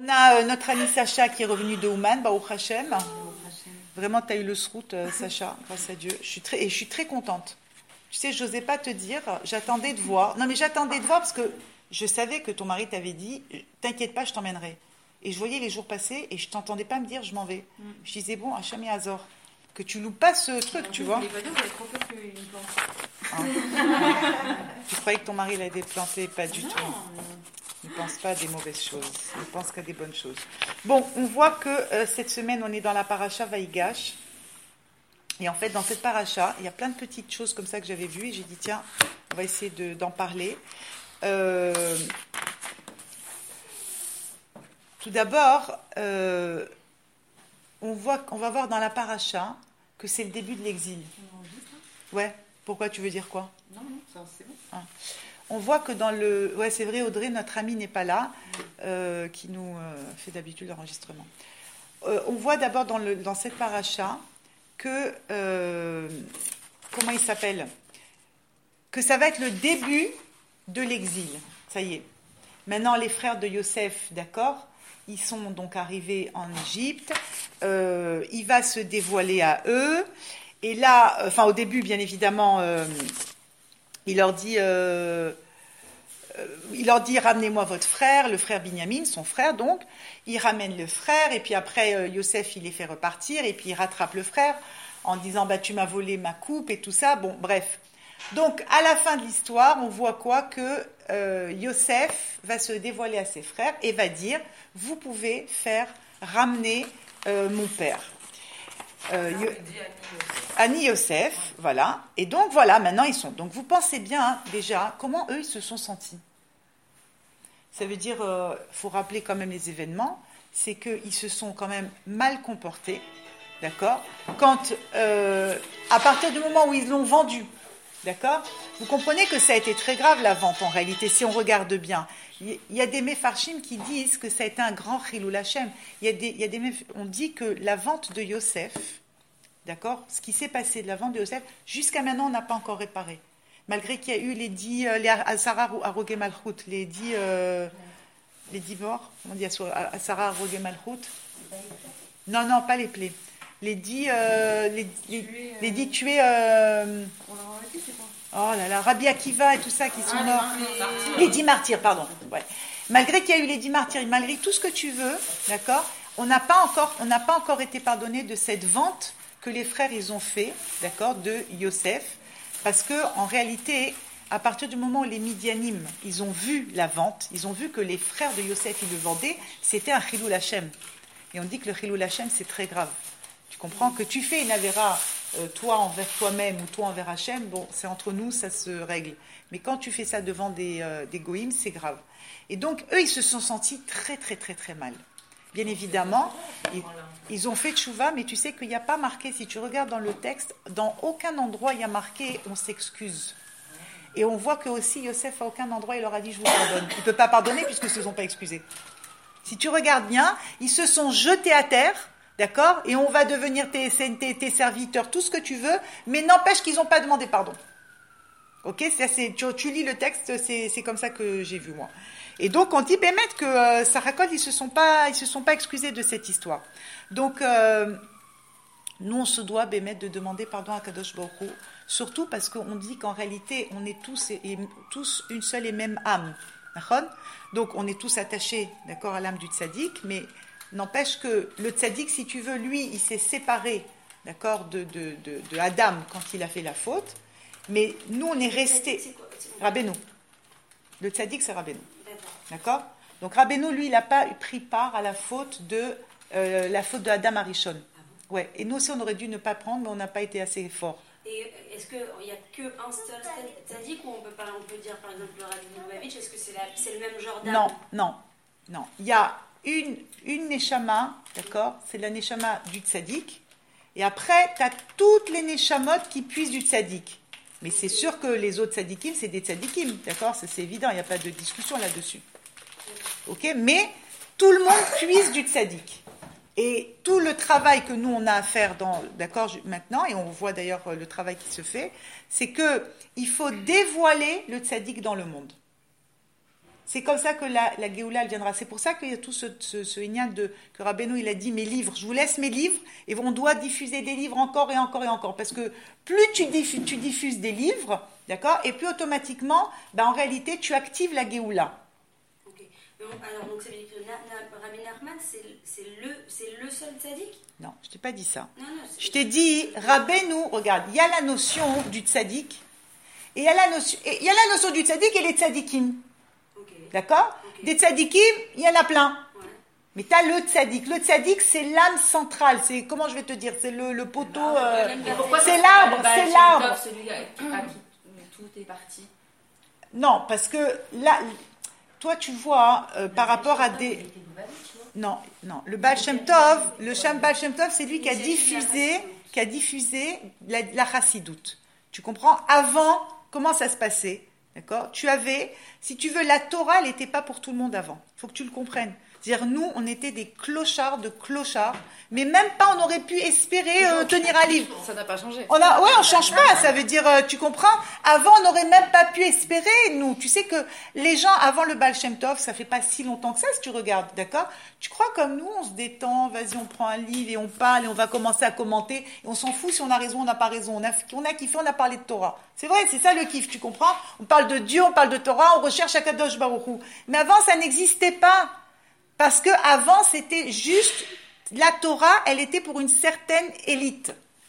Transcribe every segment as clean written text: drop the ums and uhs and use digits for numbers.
On a notre ami Sacha qui est revenu de Ouman, Baruch Hashem. Vraiment, tu as eu le srout, Sacha, grâce à Dieu. Je suis très contente. Tu sais, je n'osais pas te dire, j'attendais de voir. Non, mais j'attendais de voir parce que je savais que ton mari t'avait dit, t'inquiète pas, je t'emmènerai. Et je voyais les jours passer et je t'entendais pas me dire, je m'en vais. Je disais, bon, Hacham et Azor, que tu loupes pas ce truc, tu vois. Les badauds, vous avez trop fait qu'une plante. Tu croyais que ton mari l'a déplanté? Pas du tout. Non. Il ne pense pas à des mauvaises choses. Il pense qu'à des bonnes choses. Bon, on voit que cette semaine, on est dans la paracha Vaïgash. Et en fait, dans cette paracha, il y a plein de petites choses comme ça que j'avais vues. Et j'ai dit, tiens, on va essayer d'en parler. Tout d'abord, on va voir dans la paracha que c'est le début de l'exil. Ouais, pourquoi tu veux dire quoi? Non, c'est bon. Ah. On voit que dans le... Ouais, c'est vrai, Audrey, notre amie n'est pas là, qui nous fait d'habitude l'enregistrement. On voit d'abord dans cette paracha que... comment il s'appelle? Que ça va être le début de l'exil. Ça y est. Maintenant, les frères de Yosef, d'accord, ils sont donc arrivés en Égypte. Il va se dévoiler à eux. Et là, enfin, au début, bien évidemment... il leur dit, ramenez-moi votre frère, le frère Binyamin, son frère donc. Il ramène le frère et puis après Yosef il les fait repartir et puis il rattrape le frère en disant bah tu m'as volé ma coupe et tout ça. Bon bref. Donc à la fin de l'histoire on voit quoi que Yosef va se dévoiler à ses frères et va dire vous pouvez faire ramener mon père. Annie Yosef, voilà. Et donc voilà, maintenant ils sont. Donc vous pensez bien hein, déjà comment eux ils se sont sentis. Ça veut dire, faut rappeler quand même les événements, c'est qu'ils se sont quand même mal comportés, d'accord. Quand à partir du moment où ils l'ont vendu, d'accord. Vous comprenez que ça a été très grave la vente en réalité. Si on regarde bien, il y a des méfarchim qui disent que ça a été un grand chilul Hashem. On dit que la vente de Yosef, d'accord, ce qui s'est passé de la vente de Yosef, jusqu'à maintenant, on n'a pas encore réparé. Malgré qu'il y a eu les 10, les Asara Arogé Malchut, les 10 morts, on dit Asara Arogé Malchut. Non, pas les plaies. Les 10 tués. Oh là là, Rabbi Akiva et tout ça qui sont morts. Les 10 martyrs, pardon. Ouais. Malgré qu'il y a eu les 10 martyrs, malgré tout ce que tu veux, d'accord, on n'a pas encore été pardonné de cette vente que les frères ils ont fait, d'accord, de Yosef, parce que en réalité, à partir du moment où les Midianim, ils ont vu la vente, ils ont vu que les frères de Yosef ils le vendaient, c'était un chilul Hashem. Et on dit que le chilul Hashem c'est très grave. Tu comprends que tu fais une avéra, toi envers toi-même ou toi envers Hashem, bon, c'est entre nous, ça se règle. Mais quand tu fais ça devant des goïms, c'est grave. Et donc, eux, ils se sont sentis très, très, très, très mal. Bien évidemment, ils ont fait tchouva, mais tu sais qu'il n'y a pas marqué, si tu regardes dans le texte, dans aucun endroit il y a marqué « on s'excuse ». Et on voit que aussi Yosef, à aucun endroit, il leur a dit « je vous pardonne ». Il ne peut pas pardonner puisqu'ils ne se sont pas excusés. Si tu regardes bien, ils se sont jetés à terre, d'accord, et on va devenir tes serviteurs, tout ce que tu veux, mais n'empêche qu'ils n'ont pas demandé pardon. Ok, tu lis le texte, c'est comme ça que j'ai vu moi. Et donc on dit Bémet que Sarakol ils se sont pas excusés de cette histoire. Donc nous on se doit Bémet de demander pardon à Kadosh Baruch Hu, surtout parce qu'on dit qu'en réalité on est tous une seule et même âme. D'accord ? Donc on est tous attachés, d'accord, à l'âme du tzaddik, mais n'empêche que le tzaddik, si tu veux, lui, il s'est séparé, d'accord, de Adam quand il a fait la faute, mais nous on est restés. Rabbeinu. Le tzaddik c'est Rabbeinu. D'accord ? Donc Rabbeinu, lui, il n'a pas pris part à la faute de Adam Arishon. Ouais. Et nous aussi, on aurait dû ne pas prendre, mais on n'a pas été assez fort. Et est-ce qu'il n'y a qu'un seul tzaddik ou on peut dire par exemple le Rabbi Lubavitch, est-ce que c'est le même genre d'âme ? Non. Il y a une neshama, d'accord ? C'est la neshama du tzaddik. Et après, tu as toutes les neshamot qui puissent du tzaddik. Mais c'est sûr que les autres tzaddikim, c'est des tzaddikim, d'accord ? C'est évident, il n'y a pas de discussion là-dessus. Ok ? Mais tout le monde puise du tzaddik. Et tout le travail que nous, on a à faire d'accord, maintenant, et on voit d'ailleurs le travail qui se fait, c'est qu'il faut dévoiler le tzaddik dans le monde. C'est comme ça que la Géoula elle viendra. C'est pour ça qu'il y a tout ce ignal que Rabbeinu il a dit mes livres, je vous laisse mes livres et on doit diffuser des livres encore et encore et encore. Parce que plus tu diffuses des livres, d'accord, et plus automatiquement, en réalité, tu actives la Géoula. Ok. Alors, donc ça veut dire que Rabbi Nachman, c'est le seul tzaddik? Non, je t'ai pas dit ça. Non, Je t'ai dit, Rabbeinu, regarde, il y a la notion du tzaddik, et il y a la notion du tzaddik et les tzaddikim. Okay. D'accord? Okay. Des tzaddikim, il y en a plein. Ouais. Mais tu as le tzaddik. Le tzaddik, c'est l'âme centrale. C'est, comment je vais te dire? C'est le poteau. C'est l'arbre. C'est l'arbre. Celui à qui tout est parti. Non, parce que là, toi, tu vois, par rapport à des. Non. Le Baal Shem Tov, Baal Shem Tov, c'est lui qui a diffusé la chassidoute. Tu comprends? Avant, comment ça se passait? D'accord? Si tu veux, la Torah, elle n'était pas pour tout le monde avant. Il faut que tu le comprennes. C'est-à-dire, nous, on était des clochards, mais même pas on aurait pu espérer tenir un livre. Ça n'a pas changé. On change pas, ça veut dire, tu comprends? Avant, on n'aurait même pas pu espérer, nous. Tu sais que les gens, avant le Baal Shem Tov, ça fait pas si longtemps que ça, si tu regardes, d'accord? Tu crois comme nous, on se détend, vas-y, on prend un livre et on parle et on va commencer à commenter, et on s'en fout si on a raison ou on n'a pas raison. On a kiffé, on a parlé de Torah. C'est vrai, c'est ça le kiff, tu comprends? On parle de Dieu, on parle de Torah, on recherche Akadosh Baruch Hu. Mais avant, ça n'existait pas. Parce que avant c'était juste la Torah, elle était pour une certaine élite.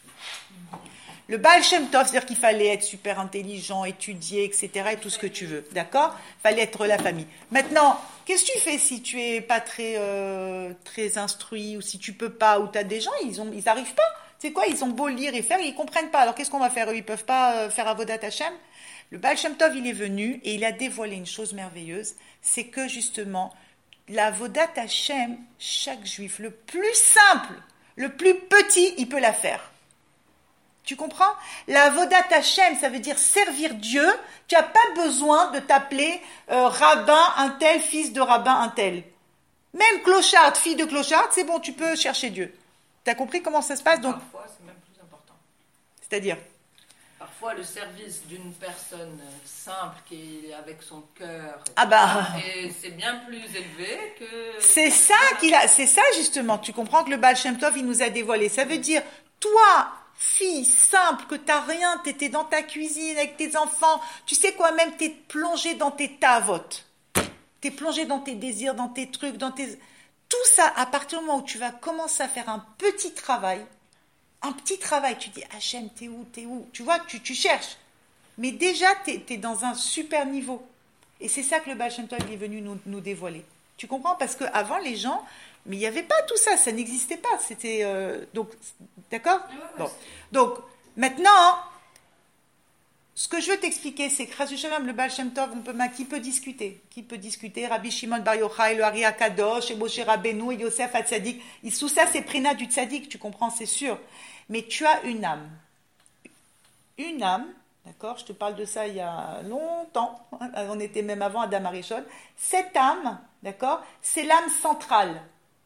Le Baal Shem Tov, c'est-à-dire qu'il fallait être super intelligent, étudier, etc. et tout ce que tu veux, d'accord? Fallait être la famille. Maintenant, qu'est-ce que tu fais si tu es pas très instruit ou si tu peux pas ou tu as des gens ils arrivent pas. C'est quoi? Ils ont beau lire et faire, ils comprennent pas. Alors qu'est-ce qu'on va faire? Eux, ils peuvent pas faire Avodat Hashem. Le Baal Shem Tov, il est venu et il a dévoilé une chose merveilleuse, c'est que justement la Avodat Hashem, chaque juif, le plus simple, le plus petit, il peut la faire. Tu comprends? La Avodat Hashem, ça veut dire servir Dieu. Tu n'as pas besoin de t'appeler rabbin un tel, fils de rabbin un tel. Même clochard, fille de clochard, c'est bon, tu peux chercher Dieu. Tu as compris comment ça se passe? Donc, parfois, c'est même plus important. C'est-à-dire? Parfois, le service d'une personne simple qui est avec son cœur, et c'est bien plus élevé que... C'est ça justement. Tu comprends que le Baal Shem Tov, il nous a dévoilé. Ça veut dire, toi, fille simple, que t'as rien, t'étais dans ta cuisine avec tes enfants, tu sais quoi, même t'es plongé dans tes tavotes. T'es plongé dans tes désirs, dans tes trucs, tout ça, à partir du moment où tu vas commencer à faire un petit travail, tu dis, Hachem, t'es où? Tu vois, tu cherches. Mais déjà, t'es dans un super niveau. Et c'est ça que le Baal Shem Tov est venu nous dévoiler. Tu comprends? Parce qu'avant, les gens, mais il n'y avait pas tout ça, ça n'existait pas. C'était, donc, d'accord? Bon. Donc, maintenant, ce que je veux t'expliquer, c'est que Chas Shalom, le Baal Shem Tov, qui peut discuter? Qui peut discuter? Rabbi Shimon Bar Yochai, le Ari Akadosh, et Moshe Rabbeinu, et Yosef HaTzadik. Tout ça, c'est Prina du Tzadik, tu comprends, c'est sûr. Mais tu as une âme. Une âme, d'accord? Je te parle de ça il y a longtemps. On était même avant Adam Arishon. Cette âme, d'accord? C'est l'âme centrale.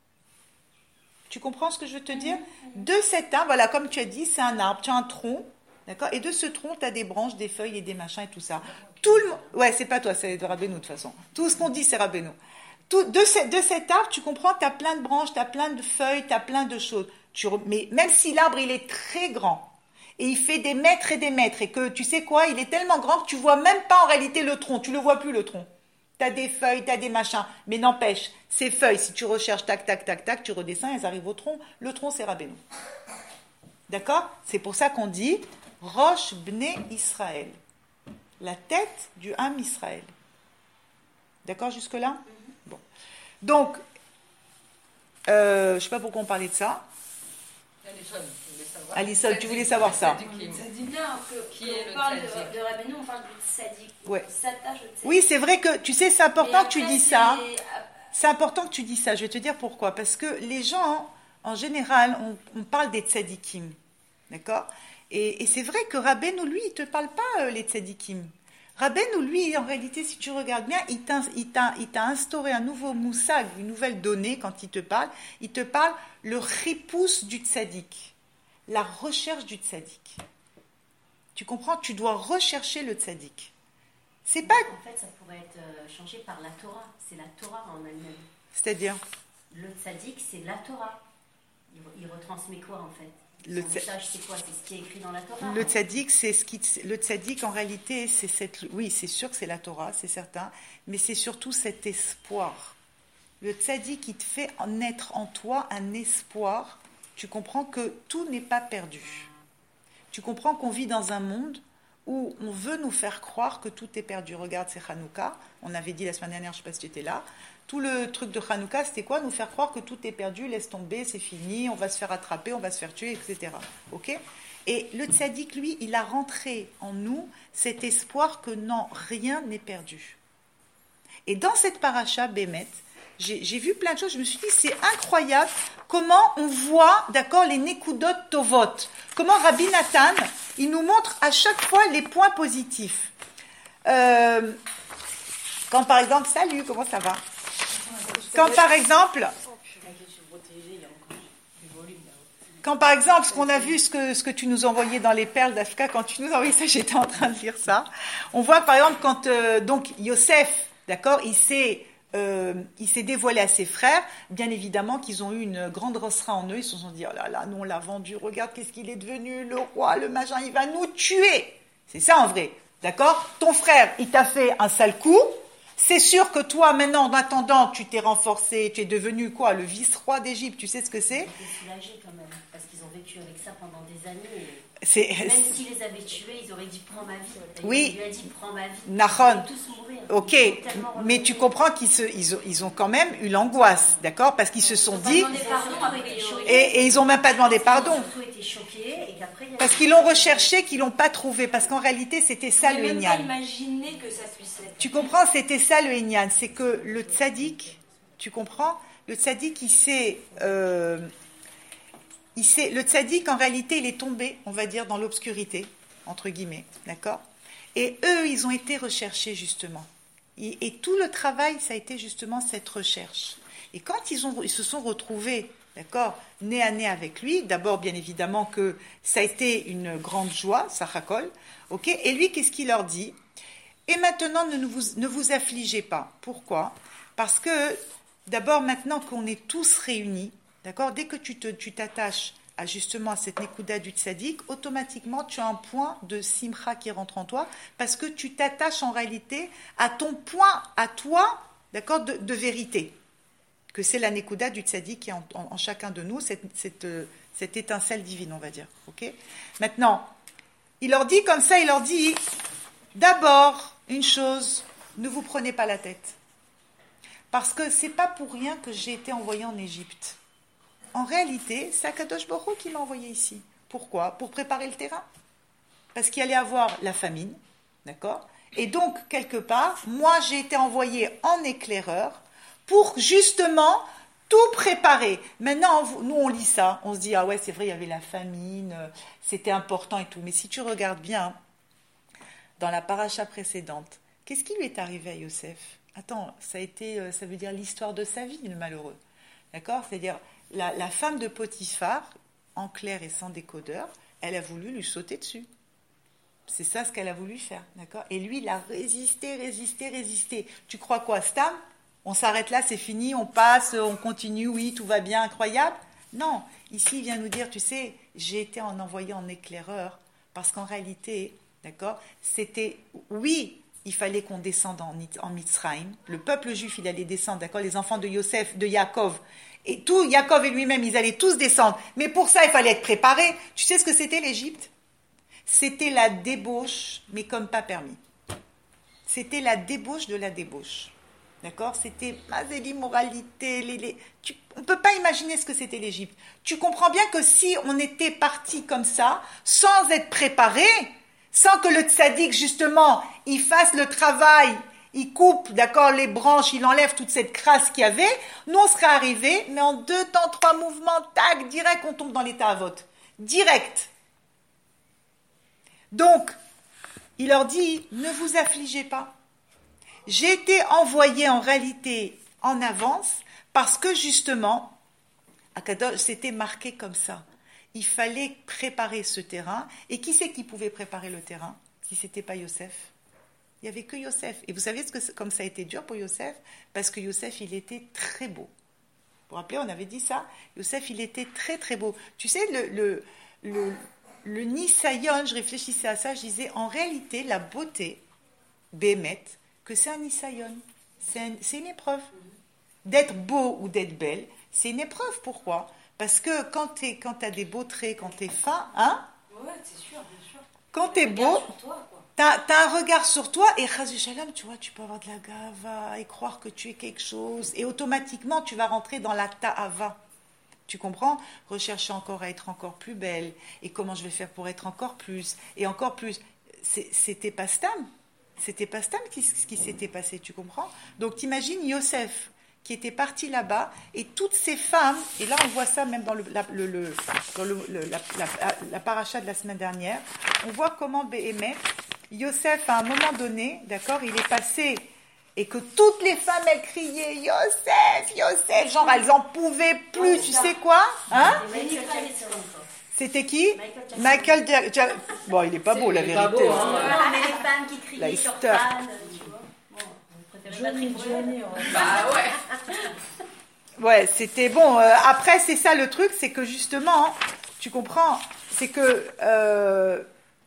Tu comprends ce que je veux te dire? De cette âme, voilà, comme tu as dit, c'est un arbre, tu as un tronc, d'accord? Et de ce tronc, tu as des branches, des feuilles et des machins et tout ça. Tout le monde... Ouais, c'est pas toi, c'est de Rabbeinu de toute façon. Tout ce qu'on dit, c'est Rabbeinu. De cet arbre, tu comprends, tu as plein de branches, tu as plein de feuilles, tu as plein de choses. Mais même si l'arbre, il est très grand, et il fait des mètres et des mètres, et que, tu sais quoi, il est tellement grand que tu vois même pas en réalité le tronc, tu le vois plus le tronc. Tu as des feuilles, tu as des machins, mais n'empêche, ces feuilles, si tu recherches, tac, tac, tac, tac, tu redescends, elles arrivent au tronc. Le tronc, c'est Rabbeinu. D'accord? C'est pour ça qu'on dit Rosh Bnei Israël, la tête du Ham Israël. D'accord jusque-là? Bon. Donc, je ne sais pas pourquoi on parlait de ça. Alison, tu voulais savoir ça. Qui est le parle de Rabbeinu, on parle de Tzadik. Ouais. S'attache au Tzadik. Oui, c'est vrai que, tu sais, c'est important que tu dis ça. C'est important que tu dis ça. Je vais te dire pourquoi. Parce que les gens, en général, on parle des tzadikim. D'accord? Et c'est vrai que Rabbeinu, lui, il ne te parle pas les tzadikim. Rabbeinu, lui, en réalité, si tu regardes bien, il t'a instauré un nouveau moussag, une nouvelle donnée quand il te parle. Il te parle le ripous du tzadik, la recherche du tzadik. Tu comprends? Tu dois rechercher le tzadik. C'est pas... En fait, ça pourrait être changé par la Torah. C'est la Torah en elle-même. C'est-à-dire? Le tzaddik, c'est la Torah. Il retransmet quoi, en fait? Le message, c'est quoi? C'est ce qui est écrit dans la Torah. Le tzaddik, le tzaddik, en réalité, c'est cette... Oui, c'est sûr que c'est la Torah, c'est certain, mais c'est surtout cet espoir. Le tzaddik, il te fait naître en toi un espoir. Tu comprends que tout n'est pas perdu. Tu comprends qu'on vit dans un monde où on veut nous faire croire que tout est perdu. Regarde, c'est Hanouka. On avait dit la semaine dernière, je ne sais pas si tu étais là. Tout le truc de Hanouka, c'était quoi? Nous faire croire que tout est perdu, laisse tomber, c'est fini, on va se faire attraper, on va se faire tuer, etc. Ok? Et le tzaddik, lui, il a rentré en nous cet espoir que non, rien n'est perdu. Et dans cette paracha, Bémet, j'ai vu plein de choses, je me suis dit, c'est incroyable comment on voit, d'accord, les Nekudot Tovot. Comment Rabbi Nathan, il nous montre à chaque fois les points positifs. Quand par exemple, salut, comment ça va? Quand par exemple, ce qu'on a vu, ce que tu nous envoyais dans les perles d'Africa, quand tu nous envoyais ça, j'étais en train de lire ça. On voit par exemple quand donc Yosef, d'accord, il s'est dévoilé à ses frères, bien évidemment qu'ils ont eu une grande rossera en eux, ils se sont dit, oh là là, nous on l'a vendu, regarde qu'est-ce qu'il est devenu, le roi, le machin, il va nous tuer. C'est ça en vrai, d'accord? Ton frère, il t'a fait un sale coup, c'est sûr que toi, maintenant, en attendant, tu t'es renforcé, tu es devenu quoi? Le vice-roi d'Égypte, tu sais ce que c'est? Ils étaient soulagés quand même, parce qu'ils ont vécu avec ça pendant des années. Même s'ils les avaient tués, ils auraient dit prends ma vie. Oui. Il lui a dit prends ma vie. Nahon. Ils tous mourir. Ok, mais tu comprends qu'ils ont quand même eu l'angoisse, d'accord? Parce qu'ils se sont dit... Et ils n'ont même pas demandé pardon. Ils ont surtout été choqués. Et qu'après, parce qu'ils l'ont recherché, qu'ils ne l'ont pas trouvé. Parce qu'en réalité, c'était ça le Inyan. Je ne même pas imaginer que ça puisse être. Tu comprends? C'était ça le Inyan. C'est que le tzaddik, tu comprends? Le tzaddik, le tzaddik, en réalité, il est tombé, on va dire, dans l'obscurité, entre guillemets, d'accord? Et eux, ils ont été recherchés, justement. Et tout le travail, ça a été justement cette recherche. Et quand ils se sont retrouvés, d'accord, nez à nez avec lui, d'abord, bien évidemment, que ça a été une grande joie, Sachakol, ok? Et lui, qu'est-ce qu'il leur dit? Et maintenant, ne vous affligez pas. Pourquoi? Parce que, d'abord, maintenant qu'on est tous réunis, d'accord, dès que tu t'attaches justement à cette Nekuda du tzaddik, automatiquement tu as un point de simcha qui rentre en toi, parce que tu t'attaches en réalité à ton point, à toi, d'accord, de vérité, que c'est la Nekuda du tzaddik qui est en chacun de nous, cette étincelle divine, on va dire. Ok? Maintenant, il leur dit comme ça, il leur dit, d'abord, une chose, ne vous prenez pas la tête, parce que c'est pas pour rien que j'ai été envoyé en Égypte. En réalité, c'est Akadosh Baruch Hu qui m'a envoyé ici. Pourquoi? Pour préparer le terrain. Parce qu'il allait avoir la famine, d'accord? Et donc, quelque part, moi, j'ai été envoyé en éclaireur pour justement tout préparer. Maintenant, nous, on lit ça, on se dit, ah ouais, c'est vrai, il y avait la famine, c'était important et tout. Mais si tu regardes bien, dans la paracha précédente, qu'est-ce qui lui est arrivé à Yosef? Attends, ça veut dire l'histoire de sa vie, le malheureux. D'accord? C'est-à-dire, la femme de Potiphar, en clair et sans décodeur, elle a voulu lui sauter dessus. C'est ça ce qu'elle a voulu faire, d'accord? Et lui, il a résisté. Tu crois quoi, Stam? On s'arrête là, c'est fini, on passe, on continue, oui, tout va bien, incroyable? Non, ici, il vient nous dire, tu sais, j'ai été envoyé en éclaireur, parce qu'en réalité, d'accord, c'était, oui, il fallait qu'on descende en Mitzrayim. Le peuple juif, il allait descendre, d'accord? Les enfants de Yosef, de Yaakov, et tout, Yaakov et lui-même, ils allaient tous descendre. Mais pour ça, il fallait être préparé. Tu sais ce que c'était l'Égypte? C'était la débauche, mais comme pas permis. C'était la débauche de la débauche. D'accord? C'était l'immoralité. On ne peut pas imaginer ce que c'était l'Égypte. Tu comprends bien que si on était parti comme ça, sans être préparé, sans que le tzaddik, justement, il fasse le travail, il coupe, d'accord, les branches, il enlève toute cette crasse qu'il y avait, nous on serait arrivés, mais en 2 temps, 3 mouvements, tac, direct, on tombe dans l'état à vote. Direct. Donc, il leur dit, ne vous affligez pas. J'ai été envoyé en réalité en avance parce que justement, Akadosh, c'était marqué comme ça. Il fallait préparer ce terrain. Et qui c'est qui pouvait préparer le terrain si ce n'était pas Yosef? Il n'y avait que Yosef. Et vous savez comme ça a été dur pour Yosef? Parce que Yosef, il était très beau. Vous vous rappelez, on avait dit ça? Yosef, il était très très beau. Tu sais, le Nisayon, je réfléchissais à ça, je disais, en réalité, la beauté, Bémet, que c'est un Nisayon. C'est une épreuve. D'être beau ou d'être belle, c'est une épreuve. Pourquoi? Parce que quand tu as des beaux traits, quand tu es fin, hein? Ouais, c'est sûr, bien sûr. Quand tu es beau, tu as un regard sur toi et Shalom, tu vois, tu peux avoir de la gava et croire que tu es quelque chose. Et automatiquement, tu vas rentrer dans la ta'ava. Tu comprends? Rechercher encore à être encore plus belle. Et comment je vais faire pour être encore plus? Et encore plus. C'était pas Stam. C'était pas Stam ce qui s'était passé, tu comprends? Donc t'imagines Yosef qui était parti là-bas et toutes ces femmes, et là on voit ça même dans la paracha de la semaine dernière, on voit comment Béhémet, Yosef à un moment donné, d'accord, il est passé et que toutes les femmes elles criaient Yosef, Yosef, genre elles en pouvaient plus, tu sais quoi, hein? C'était qui? Michael Jackson. Bon, il n'est pas beau, la vérité. Pas beau, hein. Mais les femmes qui criaient sur fan, tu vois. Johnny. Bah ouais. Ouais, c'était bon. Après, c'est ça le truc, c'est que justement, tu comprends, c'est que...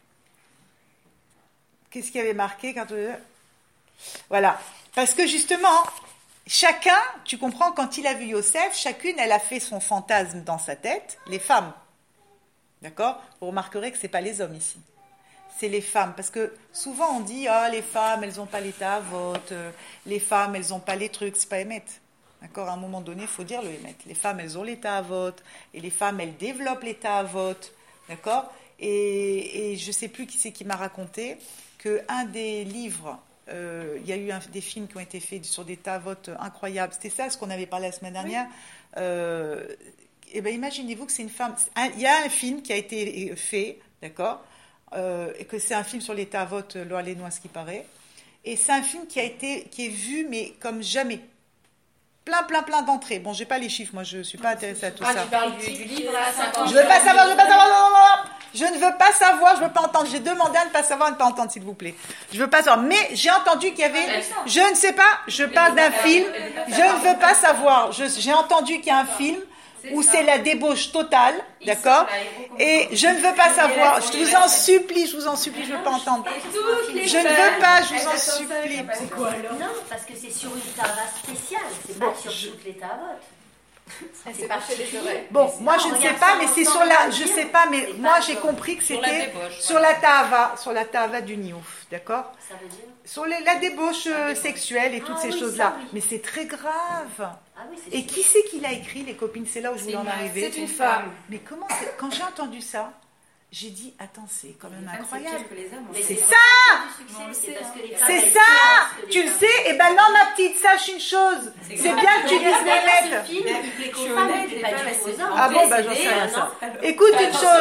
qu'est-ce qu'il y avait marqué quand... Voilà. Parce que justement, chacun, tu comprends, quand il a vu Yosef, chacune, elle a fait son fantasme dans sa tête, les femmes. D'accord? Vous remarquerez que ce n'est pas les hommes ici. C'est les femmes. Parce que souvent on dit, les femmes, elles n'ont pas l'état à vote, les femmes, elles n'ont pas les trucs. C'est pas émet. D'accord? À un moment donné, il faut dire le émet. Les femmes, elles ont l'état à vote. Et les femmes, elles développent l'état à vote. D'accord? Et je ne sais plus qui c'est qui m'a raconté qu'un des livres, il y a eu des films qui ont été faits sur des états à vote incroyables. C'était ça ce qu'on avait parlé la semaine dernière. Oui. Eh bien, imaginez-vous que c'est une femme. Il y a un film qui a été fait, d'accord, et que c'est un film sur l'état à vote loi-lénois, ce qui paraît. Et c'est un film qui est vu, mais comme jamais. Plein d'entrées. Bon, j'ai pas les chiffres, moi, je ne suis pas intéressée à tout ça. Tu parles du livre à 50. Je veux pas savoir, je ne veux pas savoir, je veux pas entendre. J'ai demandé à ne pas savoir, à ne pas entendre, s'il vous plaît. Je veux pas savoir. Mais j'ai entendu qu'il y avait. Je ne sais pas. Je parle d'un film. Je ne veux pas savoir. J'ai entendu qu'il y a un film où c'est la débauche totale, d'accord? Et je ne veux pas savoir. Je vous en supplie, je ne veux pas entendre. Je ne veux pas, je vous en supplie. C'est quoi alors? Non, parce que c'est sur une tava spéciale. C'est pas sur toutes les tavas. C'est pas chez les oreilles. Bon, moi je ne sais pas, mais c'est sur la. Je sais pas, mais moi j'ai compris que c'était sur la tava du Niouf, d'accord? Ça veut dire? Sur la débauche sexuelle et toutes ces choses-là. Oui. Mais c'est très grave. Oui, et qui c'est qui l'a écrit, les copines? C'est là où je voulais en arriver. C'est une femme. Mais comment c'est... Quand j'ai entendu ça, j'ai dit, attends, c'est quand même incroyable. C'est ça! C'est ça! Tu le sais? Eh ben non, ma petite, sache une chose. C'est bien que tu dises les mecs. Ah bon, ben j'en sais rien ça. Écoute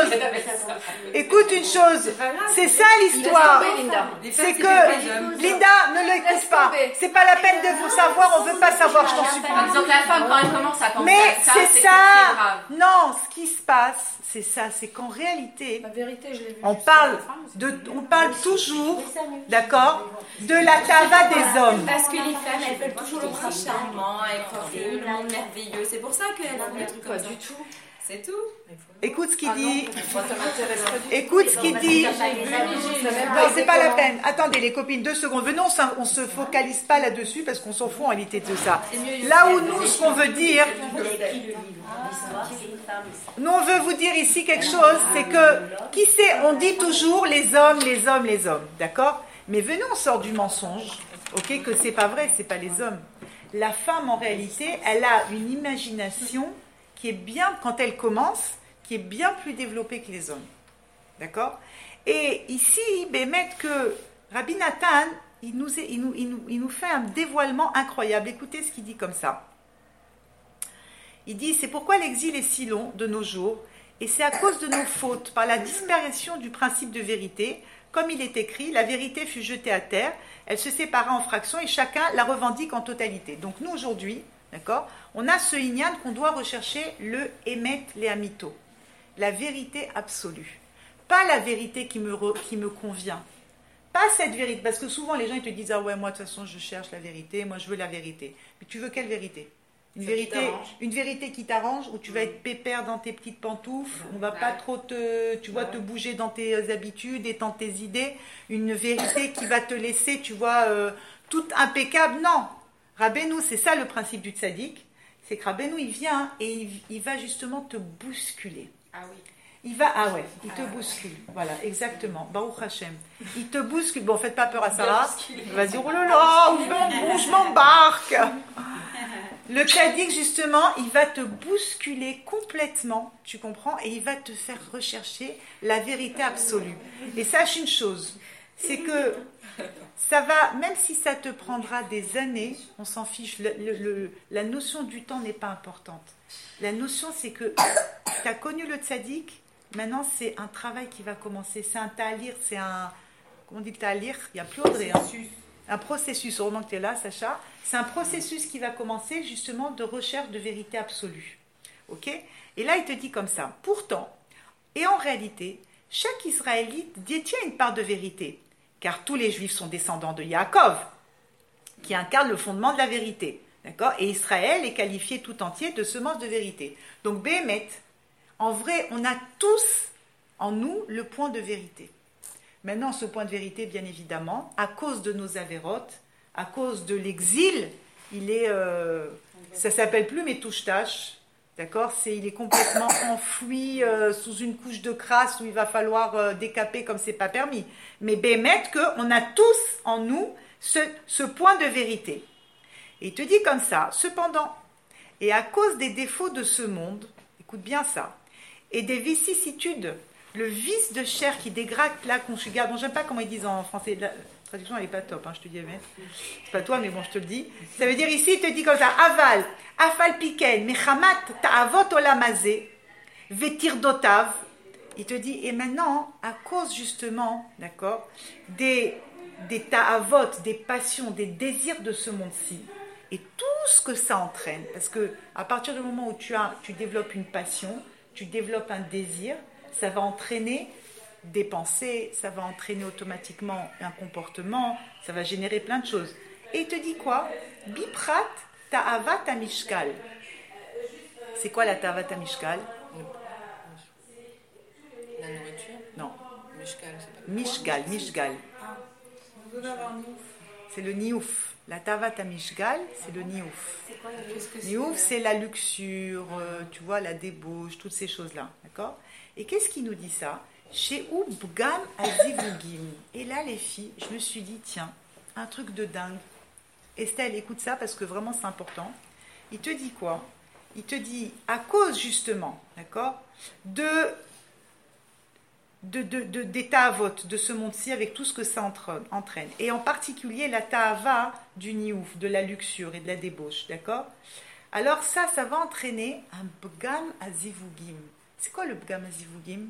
une chose. C'est ça l'histoire. C'est que, Linda, ne l'écoute pas. C'est pas la peine de vous savoir, on veut pas savoir, je t'en supplie. Donc la femme, quand elle commence à penser mais à ça, c'est ça! Non, ce qui se passe, c'est ça, c'est qu'en réalité, la vérité, je l'ai vu on parle toujours, d'accord, de la tava des hommes. Parce que les femmes, elles veulent toujours le prince charmant, elles pensent le monde merveilleux. C'est pour ça qu'elles font des trucs comme ça. Pas du tout. C'est tout. Écoute ce qu'il dit. Écoute ce qu'il dit. Non, c'est pas la peine. Attendez, les copines, 2 secondes. Venez, on se focalise pas là-dessus parce qu'on s'en fout en réalité de ça. Là où nous, ce qu'on veut dire, nous, on veut vous dire ici quelque chose, c'est que, qui sait, on dit toujours les hommes, d'accord? Mais venez, on sort du mensonge, ok, que c'est pas vrai, c'est pas les hommes. La femme, en réalité, elle a une imagination qui est bien, quand elle commence, qui est bien plus développée que les hommes. D'accord? Et ici, Bémet, que Rabbi Nathan, il nous fait un dévoilement incroyable. Écoutez ce qu'il dit comme ça. Il dit, c'est pourquoi l'exil est si long de nos jours, et c'est à cause de nos fautes, par la disparition du principe de vérité. Comme il est écrit, la vérité fut jetée à terre, elle se sépara en fractions, et chacun la revendique en totalité. Donc nous, aujourd'hui, d'accord, on a ce inyan qu'on doit rechercher, le émet léamito, la vérité absolue. Pas la vérité qui me convient, Pas cette vérité, parce que souvent les gens ils te disent ah ouais moi de toute façon je cherche la vérité, moi je veux la vérité. Mais tu veux quelle vérité? Une vérité qui t'arrange, où tu vas être pépère dans tes petites pantoufles, on va pas trop te bouger dans tes habitudes et dans tes idées. Une vérité qui va te laisser, tu vois, tout impeccable. Non, Rabbeinu, c'est ça le principe du tzaddik, c'est que Rabbeinu il vient et il va justement te bousculer. Ah oui. Il te bouscule. Voilà, exactement. Baruch Hashem. Il te bouscule. Bon, faites pas peur à Sarah. Vas-y, oh là là, où je m'embarque. Le tzaddik, justement, il va te bousculer complètement, tu comprends, et il va te faire rechercher la vérité absolue. Et sache une chose, c'est que ça va, même si ça te prendra des années, on s'en fiche, la notion du temps n'est pas importante. La notion, c'est que tu as connu le tzaddik. Maintenant, c'est un travail qui va commencer. C'est un ta'alir, c'est un... Comment on dit ta'alir? Il n'y a plus Audrey. Un processus, heureusement que tu es là, Sacha. C'est un processus qui va commencer justement de recherche de vérité absolue. Ok? Et là, il te dit comme ça. Pourtant, et en réalité, chaque Israélite détient une part de vérité, car tous les Juifs sont descendants de Yaakov, qui incarne le fondement de la vérité. D'accord? Et Israël est qualifié tout entier de semence de vérité. Donc, Béhémet, en vrai, on a tous en nous le point de vérité. Maintenant, ce point de vérité, bien évidemment, à cause de nos avérotes, à cause de l'exil, il est, ça s'appelle plus Métouche-Tâche, d'accord? Il est complètement enfoui sous une couche de crasse où il va falloir décaper comme c'est pas permis. Mais Béhémet, qu'on a tous en nous ce point de vérité. Et il te dit comme ça, cependant, et à cause des défauts de ce monde, écoute bien ça, et des vicissitudes, le vice de chair qui dégrade la conjugale, bon j'aime pas comment ils disent en français, la traduction elle est pas top, hein, je te dis, mais c'est pas toi mais bon je te le dis, ça veut dire ici il te dit comme ça, aval, afal piken, mechamat ta'avot olamazé, vetir dotav, il te dit, et maintenant, à cause justement, d'accord, des ta'avot, des passions, des désirs de ce monde-ci, et tout ce que ça entraîne, parce que à partir du moment où tu développes une passion, tu développes un désir, ça va entraîner des pensées, ça va entraîner automatiquement un comportement, ça va générer plein de choses. Et il te dit quoi? Biprat ta'avat amishkal. C'est quoi la ta'avat amishkal? La nourriture? Non. Mishkal, c'est pas Mishgal. C'est le niouf. La ta'avat amishkal, c'est le niouf. C'est quoi le niouf? Niouf, c'est la luxure, tu vois, la débauche, toutes ces choses-là. D'accord? Et qu'est-ce qui nous dit ça? Chez ou bgam azivugim. Et là, les filles, je me suis dit, tiens, un truc de dingue. Estelle, écoute ça parce que vraiment c'est important. Il te dit quoi? Il te dit, à cause justement, d'accord, des ta'avot de ce monde-ci avec tout ce que ça entraîne. Et en particulier la ta'ava du niouf, de la luxure et de la débauche, d'accord? Alors ça va entraîner un bgam azivugim. C'est quoi le bgam azivugim?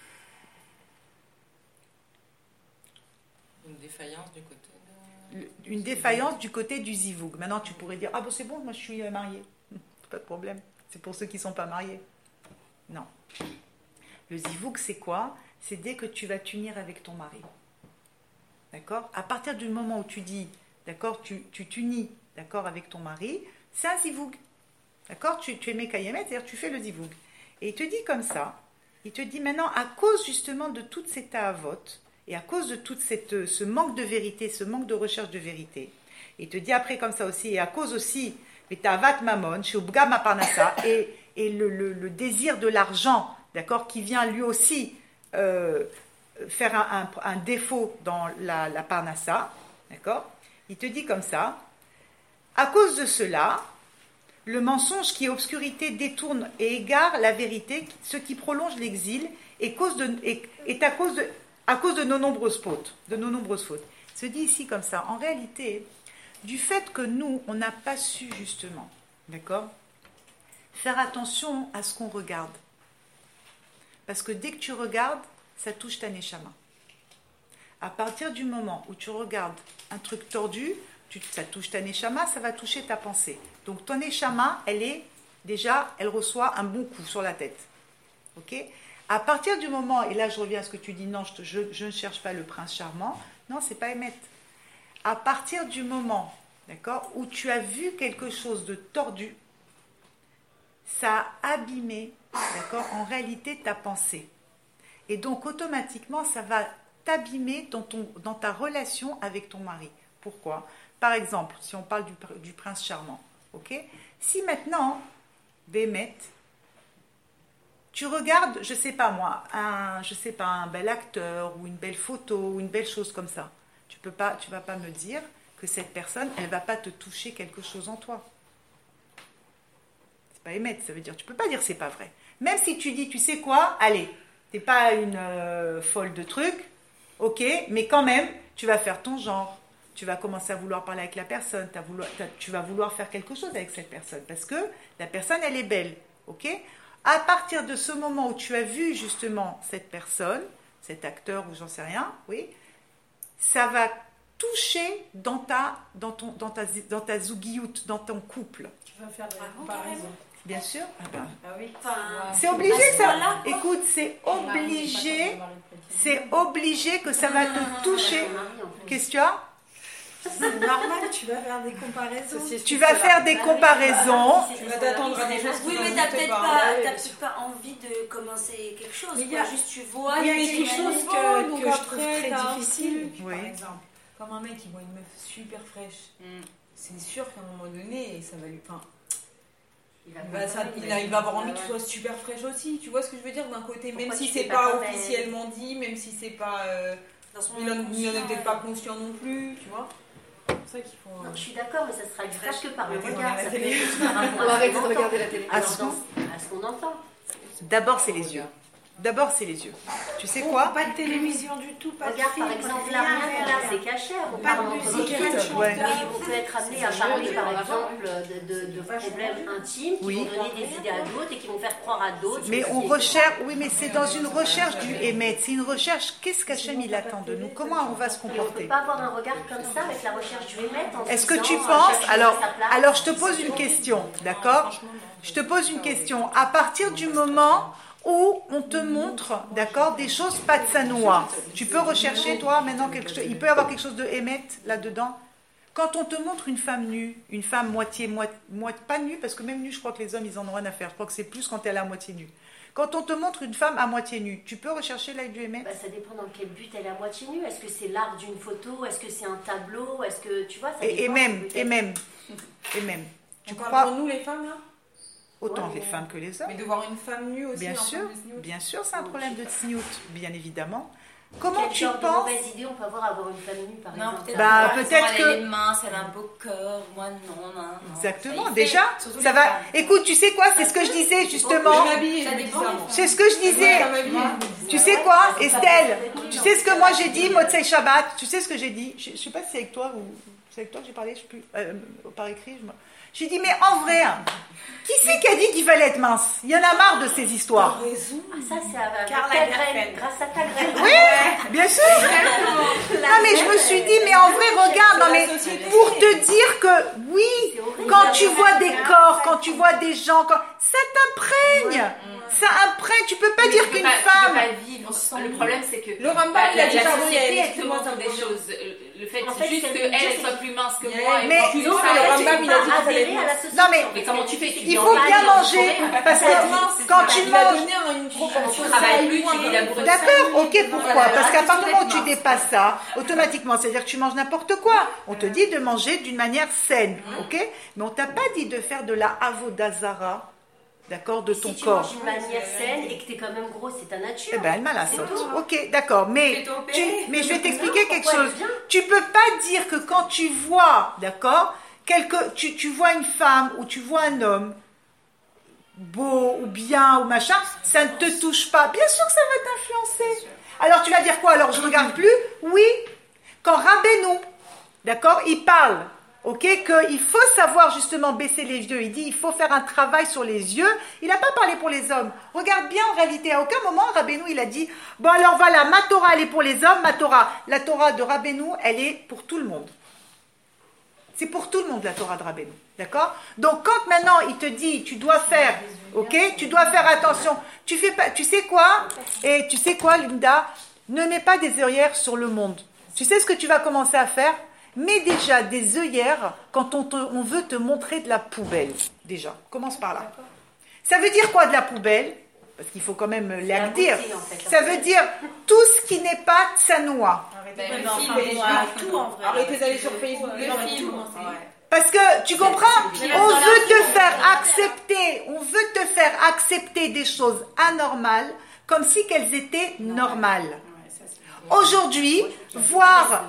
Une défaillance du côté une défaillance du côté du zivoug. Maintenant tu pourrais dire, ah bon c'est bon, moi je suis mariée. Pas de problème, c'est pour ceux qui ne sont pas mariés. Non. Le zivoug c'est quoi? C'est dès que tu vas t'unir avec ton mari. D'accord? À partir du moment où tu dis, d'accord, tu t'unis, d'accord, avec ton mari, c'est un zivoug. D'accord? Tu es mekayemet, c'est-à-dire tu fais le zivoug. Et il te dit comme ça, il te dit maintenant, à cause justement de toutes ces ta'avot, et à cause de tout ce manque de vérité, ce manque de recherche de vérité, il te dit après comme ça aussi, et à cause aussi, mais ta'avat mamon, chez Ubgam Aparnassa, et le désir de l'argent, d'accord, qui vient lui aussi faire un défaut dans la parnassa, d'accord, il te dit comme ça, à cause de cela, le mensonge qui est obscurité détourne et égare la vérité, ce qui prolonge l'exil est à cause de nos nombreuses fautes. Il se dit ici comme ça, en réalité, du fait que nous, on n'a pas su justement, d'accord, faire attention à ce qu'on regarde. Parce que dès que tu regardes, ça touche ta neshama. À partir du moment où tu regardes un truc tordu, ça touche ta neshama, ça va toucher ta pensée. Donc ton neshama, elle reçoit un bon coup sur la tête. Ok? À partir du moment, et là je reviens à ce que tu dis, non, je ne cherche pas le prince charmant, Non, c'est pas émettre. À partir du moment, d'accord, où tu as vu quelque chose de tordu, ça a abîmé, d'accord, en réalité ta pensée. Et donc automatiquement, ça va t'abîmer dans ta relation avec ton mari. Pourquoi? Par exemple, si on parle du prince charmant, ok? Si maintenant, Bémet, tu regardes, je sais pas moi, un bel acteur ou une belle photo ou une belle chose comme ça, tu vas pas me dire que cette personne, elle va pas te toucher quelque chose en toi. C'est pas émettre, ça veut dire, tu peux pas dire c'est pas vrai. Même si tu dis, tu sais quoi, allez, t'es pas une folle de trucs, ok, mais quand même, tu vas faire ton genre. Tu vas commencer à vouloir parler avec la personne, tu vas vouloir faire quelque chose avec cette personne, parce que la personne, elle est belle, ok? À partir de ce moment où tu as vu justement cette personne, cet acteur ou j'en sais rien, oui, ça va toucher dans ta zougiout, dans ton couple. Tu vas faire des comparaisons. Bien sûr. Ah oui. C'est obligé ça. Écoute, c'est obligé que ça va te toucher. Qu'est-ce que tu as? C'est normal, tu vas faire des comparaisons. Tu vas faire des comparaisons. Tu vas t'attendre à des choses. Oui, mais t'as peut-être pas envie de commencer quelque chose. Juste tu vois. Il y a quelque chose que je trouve très difficile. Oui. Par exemple, comme un mec qui voit une meuf super fraîche, c'est sûr qu'à un moment donné, ça va lui. Enfin, il va avoir envie que tu sois super fraîche aussi. Tu vois ce que je veux dire d'un côté, même si c'est pas officiellement dit, même si c'est pas. Il n'en est peut-être pas conscient non plus, tu vois. C'est ça qu'il faut. Non, je suis d'accord, mais ça sera pas que par le regard. On va arrêter de regarder la télé. À ce qu'on entend. D'abord, c'est les yeux. D'abord, c'est les yeux. Tu sais quoi? Pas de télévision du tout, pas de regarde, film. par exemple, là, c'est cachère. On pas parle de musique. On peut être amené à parler, par exemple, de problèmes intimes qui vont donner des idées à d'autres et qui vont faire croire à d'autres. Mais on recherche, oui, mais c'est dans une recherche du émettre. C'est une recherche, qu'est-ce qu'Hachem il attend de nous? Comment on va se comporter? On ne peut pas avoir un regard comme ça avec la recherche du émettre. Est-ce que tu penses, alors je te pose une question, d'accord? Je te pose une question. À partir du moment où on te montre, d'accord, des choses pas de sanoua. Tu peux rechercher, toi, maintenant, quelque chose. Il peut y avoir quelque chose de émettre là-dedans. Quand on te montre une femme nue, une femme moitié, pas nue, parce que même nue, je crois que les hommes, ils en ont rien à faire. Je crois que c'est plus quand elle est à moitié nue. Quand on te montre une femme à moitié nue, tu peux rechercher l'œil du émettre? Ça dépend dans quel but elle est à moitié nue. Est-ce que c'est l'art d'une photo? Est-ce que c'est un tableau? Est-ce que, tu vois, ça dépend. Et même. Tu crois pour nous, les femmes, là? Autant les femmes que les hommes. Mais de voir une femme nue aussi. Bien sûr, c'est un problème de tsniout, bien évidemment. Comment quel tu genre penses? de mauvaise idée on peut avoir une femme nue, par exemple? Peut-être que. Elle a les mains, elle a un beau corps, moi non. Exactement, déjà, ça va. Écoute, tu sais quoi? C'est ce que je disais justement. C'est ce que je disais. Tu sais quoi, Estelle? Tu sais ce que moi j'ai dit, Motsei Shabbat? Tu sais ce que j'ai dit? Je ne sais pas si c'est avec toi ou c'est avec toi que j'ai parlé, je ne sais plus, par écrit. J'ai dit, mais en vrai, qui c'est qui a dit qu'il fallait être mince? Il y en a marre de ces histoires. Ça, c'est grâce à ta graine. Oui, bien sûr. Non, mais je me suis dit, mais en vrai, regarde, non, mais pour te dire que, oui, quand tu vois des corps, quand tu vois des gens, ça t'imprègne. Ça imprègne. Tu peux pas dire qu'une femme. Le problème, c'est que le Rambam, il a dit la société, elle te montre des choses. Le fait juste qu'elle soit plus mince que moi. Mais le Rambam, il a dit qu'il fallait être mince. Non, mais comment tu fais? Il faut bien manger. Parce que quand tu manges. D'accord, ok, pourquoi? Parce qu'à partir du moment où tu dépasses ça, automatiquement, c'est-à-dire que tu manges n'importe quoi. On te dit de manger d'une manière saine, ok? Mais on t'a pas dit de faire de la avodazara. D'accord, de ton corps. Si tu manges d'une manière saine et que tu es quand même gros, c'est ta nature. Eh bien, elle m'a la saute. Ok, d'accord. Mais je vais t'expliquer quelque chose. Tu peux pas dire que quand tu vois, d'accord, tu vois une femme ou tu vois un homme beau ou bien ou machin, ça ne te touche pas. Bien sûr que ça va t'influencer. Alors tu vas dire quoi? Alors je regarde plus? Oui. Quand Rabbeinu, d'accord, il parle. Ok, qu'il faut savoir justement baisser les yeux. Il dit il faut faire un travail sur les yeux. Il n'a pas parlé pour les hommes. Regarde bien en réalité. À aucun moment Rabbeinu il a dit bon alors voilà ma Torah elle est pour les hommes, la Torah de Rabbeinu elle est pour tout le monde. C'est pour tout le monde la Torah de Rabbeinu, d'accord? Donc quand maintenant il te dit tu dois faire, ok, tu dois faire attention. Tu fais pas, tu sais quoi? Et tu sais quoi Linda? Ne mets pas des œillères sur le monde. Tu sais ce que tu vas commencer à faire? Mets déjà des œillères quand on veut te montrer de la poubelle. Déjà, commence par là. Ça veut dire quoi de la poubelle? Parce qu'il faut quand même le dire. Ça veut dire tout ce qui n'est pas tsanoua. Arrêtez d'aller sur Facebook. Parce que, tu comprends? On veut te faire accepter des choses anormales comme si qu'elles étaient normales. Aujourd'hui, voir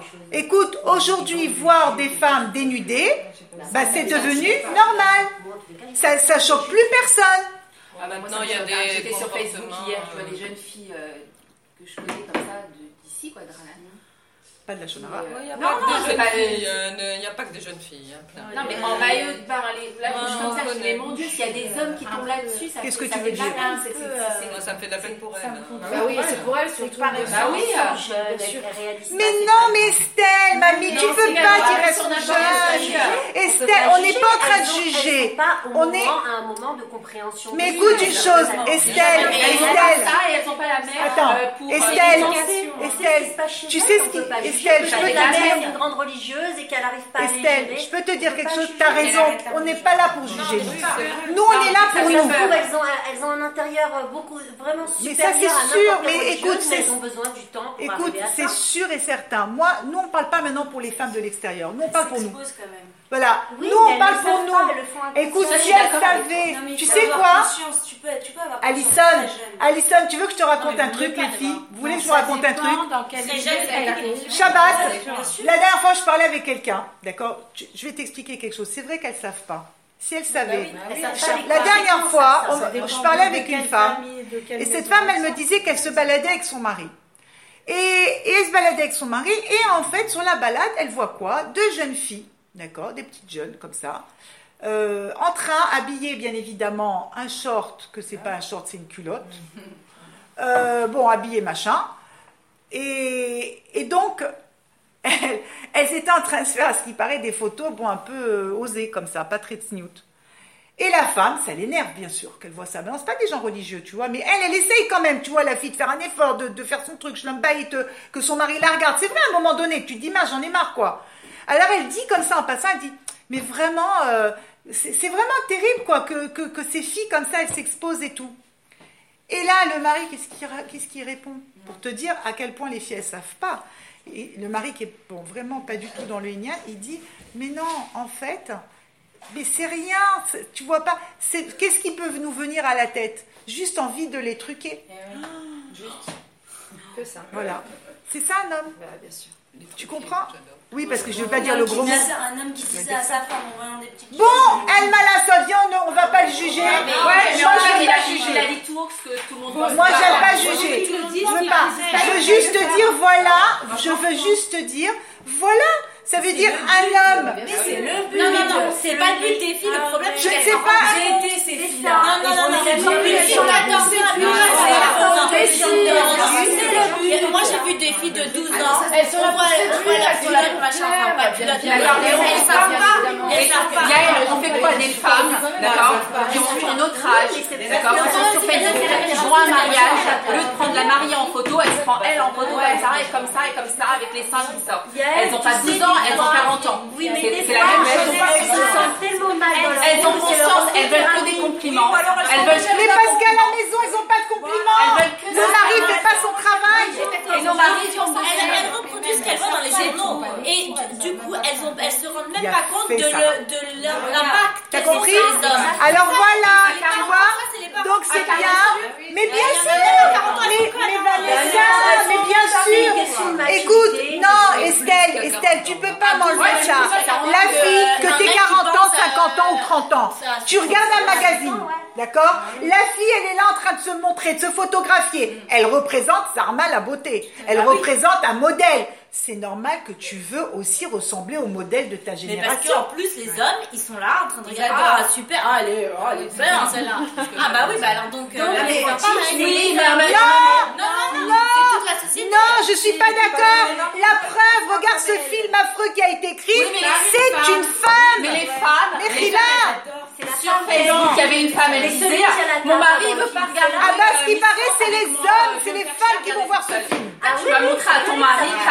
des femmes dénudées, c'est devenu normal. Ça choque plus personne. Maintenant, il y a des J'étais sur Facebook hier, je vois des jeunes filles que je connais comme ça d'ici, quoi, de Ranane. Pas de la Shonara. Il n'y a pas que des jeunes filles. Non, mais en maillot de bain, là, je comme ça, je me dis, mon Dieu, s'il y a des hommes qui tombent là-dessus, ça Qu'est-ce que tu veux dire? Moi, ça me fait de la peine pour elle. Bah oui, c'est pour elle, surtout. Bah oui, mais non, mais Estelle, mamie, tu peux pas dire elles sont jeunes. Estelle, on n'est pas en train de juger. On est à un moment de compréhension. Mais écoute une chose, Estelle. Elles n'ont pas la mère. Attends, Estelle, tu sais ce qui... Estelle, je peux te dire... une grande religieuse et qu'elle n'arrive pas à Estelle, je peux te dire quelque chose, t'as raison, on n'est pas là pour juger. Nous, on est là pour nous. Elles ont un intérieur vraiment supérieur. Mais ça, c'est sûr, mais écoute, elles ont besoin du temps pour écoute, c'est sûr et certain. Nous, on ne parle pas maintenant pour les femmes de l'extérieur, nous, on parle pour nous. Voilà, oui, nous on parle pour nous. Écoute, si elle savait, tu sais quoi, Alison, tu veux que je te raconte un truc, les filles? Vous voulez que je vous raconte un truc? Shabbat, la dernière fois je parlais avec quelqu'un, d'accord? Je vais t'expliquer quelque chose. C'est vrai qu'elles ne savent pas. Si elles savaient, la dernière fois, je parlais avec une femme, et cette femme, elle me disait qu'elle se baladait avec son mari. Et elle se baladait avec son mari, et en fait, sur la balade, elle voit quoi? Deux jeunes filles. D'accord, des petites jeunes comme ça, en train, habillées bien évidemment, un short, que c'est pas un short, c'est une culotte, habillées machin, et donc, elles étaient en train de se faire, à ce qui paraît, des photos, un peu osées comme ça, pas très tsniout. Et la femme, ça l'énerve bien sûr, qu'elle voit ça, mais non, c'est pas des gens religieux, tu vois, mais elle essaye quand même, tu vois, la fille, de faire un effort, de faire son truc, que son mari la regarde, c'est vrai, à un moment donné, que tu te dis, j'en ai marre, quoi. Alors elle dit comme ça en passant, elle dit, mais vraiment, c'est vraiment terrible quoi que ces filles comme ça, elles s'exposent et tout. Et là, le mari, qu'est-ce qu'il répond? Pour te dire à quel point les filles, elles savent pas. Et le mari qui est vraiment pas du tout dans le Inyan, il dit, mais non, en fait, mais c'est rien, tu vois pas, qu'est-ce qui peut nous venir à la tête? Juste envie de les truquer. Juste. Que ça. Voilà. C'est ça un homme? Bah, bien sûr. Tu comprends? Oui, parce que je ne veux pas dire le gros mot. Un homme qui disait à sa femme en voyant des petites... Bon, El Malassa, viens, on ne va pas le juger. Moi, je ne veux pas juger. Il a dit tout ce que tout le monde voit. Moi, je n'aime pas juger. Je veux pas. Je veux juste te dire, voilà. Je veux juste te dire, voilà. Ça veut dire un homme. Mais c'est le but. Non, c'est pas le but des filles. Le problème, je ne sais pas. J'ai été ces filles-là. Non, moi, j'ai vu des filles de 12 ans. Elles sont là, culotte, machin, pas culotte. Elles savent pas. On fait quoi des femmes, d'accord, qui ont notre âge, d'accord, qui sont sur Facebook, qui vont à un mariage, au lieu de prendre la mariée en photo, elle se prend elle en photo comme ça, avec les seins qui sortent. Elles n'ont pas 12 ans, elles ont 40 ans. Oui, mais c'est la même chose. Elles se sentent tellement mal dans leur elles ont conscience, elles veulent que des compliments. Mais parce qu'à la maison, elles n'ont pas de compliments. Le mari ne fait pas son travail. Et nos maris font ça. Elles reproduisent ce qu'elles voient dans les journaux. Et du coup, elles se rendent même pas compte de l'impact. T'as compris? Alors voilà, tu vois. Donc c'est bien. Mais bien sûr. Mais Vanessa, mais bien sûr. Écoute, non, Estelle, tu peux pas m'enlever ça. La fille, que t'aies 40 ans, 50 ans ou 30 ans, tu regardes un magazine, d'accord? La fille, elle est là en train de se montrer, de se photographier. Elle représente Sarma la beauté. Elle représente un modèle. C'est normal que tu veux aussi ressembler au modèle de ta génération. Mais parce qu'en plus, les hommes, ils sont là en train de regarder. super, elle est belle celle-là. Ah bah oui, bah alors donc... Non, je suis pas d'accord. La preuve, regarde ce film affreux qui a été écrit. C'est une femme. Mais les femmes... Mais Rila, sur Facebook, il y avait une femme, elle disait, mon mari ne veut pas regarder. Ah bah, ce qui paraît, c'est les hommes, c'est les femmes qui vont voir ce film. Tu vas montrer à ton mari 40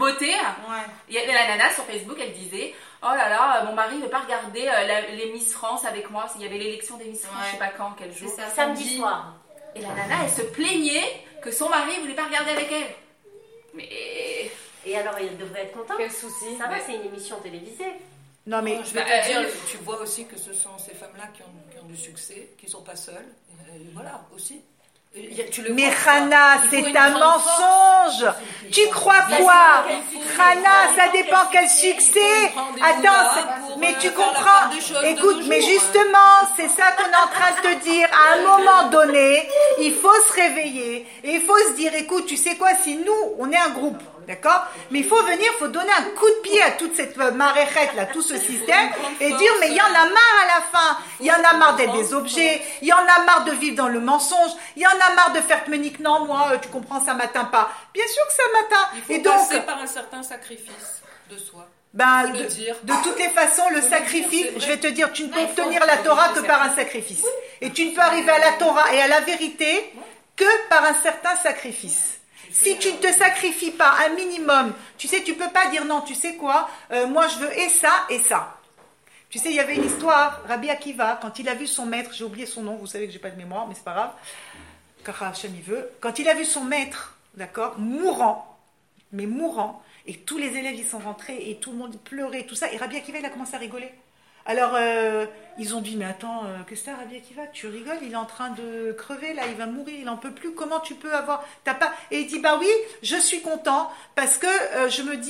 beauté. Il y avait la nana sur Facebook, elle disait « Oh là là, mon mari ne veut pas regarder les Miss France avec moi. » Il y avait l'élection des Miss France, je sais pas quand, quel jour. C'est samedi soir. Et la nana, elle se plaignait que son mari ne voulait pas regarder avec elle. Mais... Et alors, elle devrait être contente. Quel souci. Ça va, c'est une émission télévisée. Non, mais je vais te dire, tu vois aussi que ce sont ces femmes-là qui ont du succès, qui ne sont pas seules. Voilà, aussi. Mais Rana, c'est un mensonge. Tu crois quoi? Rana, ça dépend quel succès. Attends, mais tu comprends. Écoute, mais justement, c'est ça qu'on est en train de te dire. À un moment donné, il faut se réveiller et il faut se dire, écoute, tu sais quoi, si nous, on est un groupe, d'accord? Mais il faut venir, il faut donner un coup de pied à toute cette maréchette là, tout ce système, et dire, mais il y en a marre à la fin. Il y en a marre d'être des objets. Il y en a marre de vivre dans le mensonge. Il y en a marre de faire Monique. Non, moi, tu comprends, ça m'atteint pas. Bien sûr que ça m'atteint. Il faut passer par un certain sacrifice de soi. De toutes les façons, le sacrifice, je vais te dire, tu ne peux obtenir la Torah que par un sacrifice. Et tu ne peux arriver à la Torah et à la vérité que par un certain sacrifice. Si tu ne te sacrifies pas un minimum, tu sais, tu peux pas dire non, tu sais quoi, moi je veux et ça et ça. Tu sais, il y avait une histoire, Rabbi Akiva, quand il a vu son maître, j'ai oublié son nom, vous savez que j'ai pas de mémoire, mais c'est pas grave, car Hachem il veut, quand il a vu son maître, d'accord, mourant, et tous les élèves ils sont rentrés, et tout le monde pleurait, tout ça, et Rabbi Akiva il a commencé à rigoler. Alors, ils ont dit, mais attends, qu'est-ce que t'as, Rabbi Akiva? Tu rigoles, il est en train de crever, là, il va mourir, il n'en peut plus. Comment tu peux avoir... T'as pas... Et il dit, bah oui, je suis content, parce que je me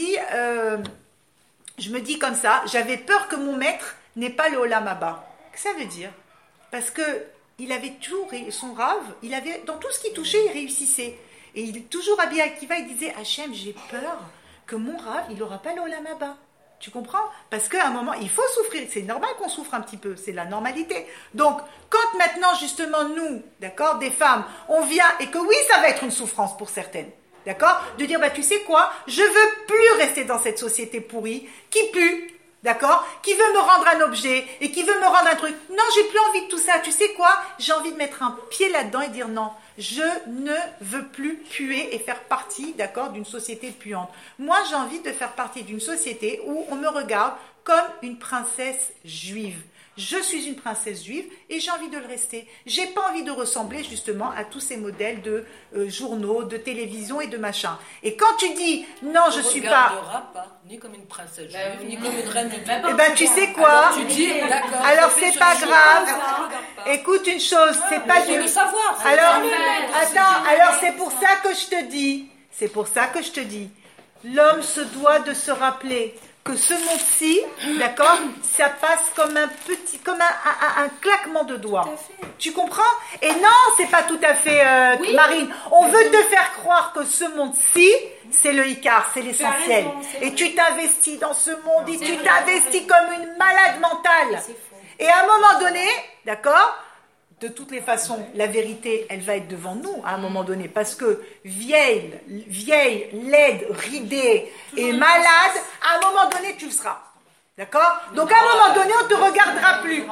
dis comme ça, j'avais peur que mon maître n'ait pas le Olam Haba. Qu'est-ce que ça veut dire? Parce que il avait toujours, son rave, il avait, dans tout ce qu'il touchait, il réussissait. Et toujours, Rabbi Akiva, il disait, Hachem, j'ai peur que mon rave, il n'aura pas le Olam Haba. Tu comprends? Parce qu'à un moment, il faut souffrir. C'est normal qu'on souffre un petit peu. C'est la normalité. Donc, quand maintenant, justement, nous, d'accord, des femmes, on vient, et que oui, ça va être une souffrance pour certaines, d'accord, de dire, bah, tu sais quoi, je veux plus rester dans cette société pourrie, qui pue, d'accord, qui veut me rendre un objet, et qui veut me rendre un truc. Non, j'ai plus envie de tout ça. Tu sais quoi? J'ai envie de mettre un pied là-dedans et dire non. Je ne veux plus puer et faire partie, d'accord, d'une société puante. Moi, j'ai envie de faire partie d'une société où on me regarde comme une princesse juive. Je suis une princesse juive et j'ai envie de le rester. J'ai pas envie de ressembler justement à tous ces modèles de journaux, de télévision et de machin. Et quand tu dis non, je suis pas ni comme une princesse juive, ni comme une reine du temps. Eh ben tu sais quoi? Alors, tu dis, d'accord, alors c'est pas grave. Écoute une chose, c'est pas du savoir. Alors attends, alors c'est pour ça que je te dis. C'est pour ça que je te dis. L'homme se doit de se rappeler que ce monde-ci, d'accord, ça passe comme un petit, comme un claquement de doigts. Tu comprends? Et non, c'est pas tout à fait, oui. Marine. On veut te faire croire que ce monde-ci, c'est le Icar, c'est l'essentiel. Et tu t'investis dans ce monde, et tu t'investis comme une malade mentale. Et à un moment donné, d'accord, de toutes les façons, la vérité, elle va être devant nous à un moment donné, parce que vieille, laide, ridée et malade, à un moment donné, tu le seras. D'accord? Donc à un moment donné, on ne te regardera plus.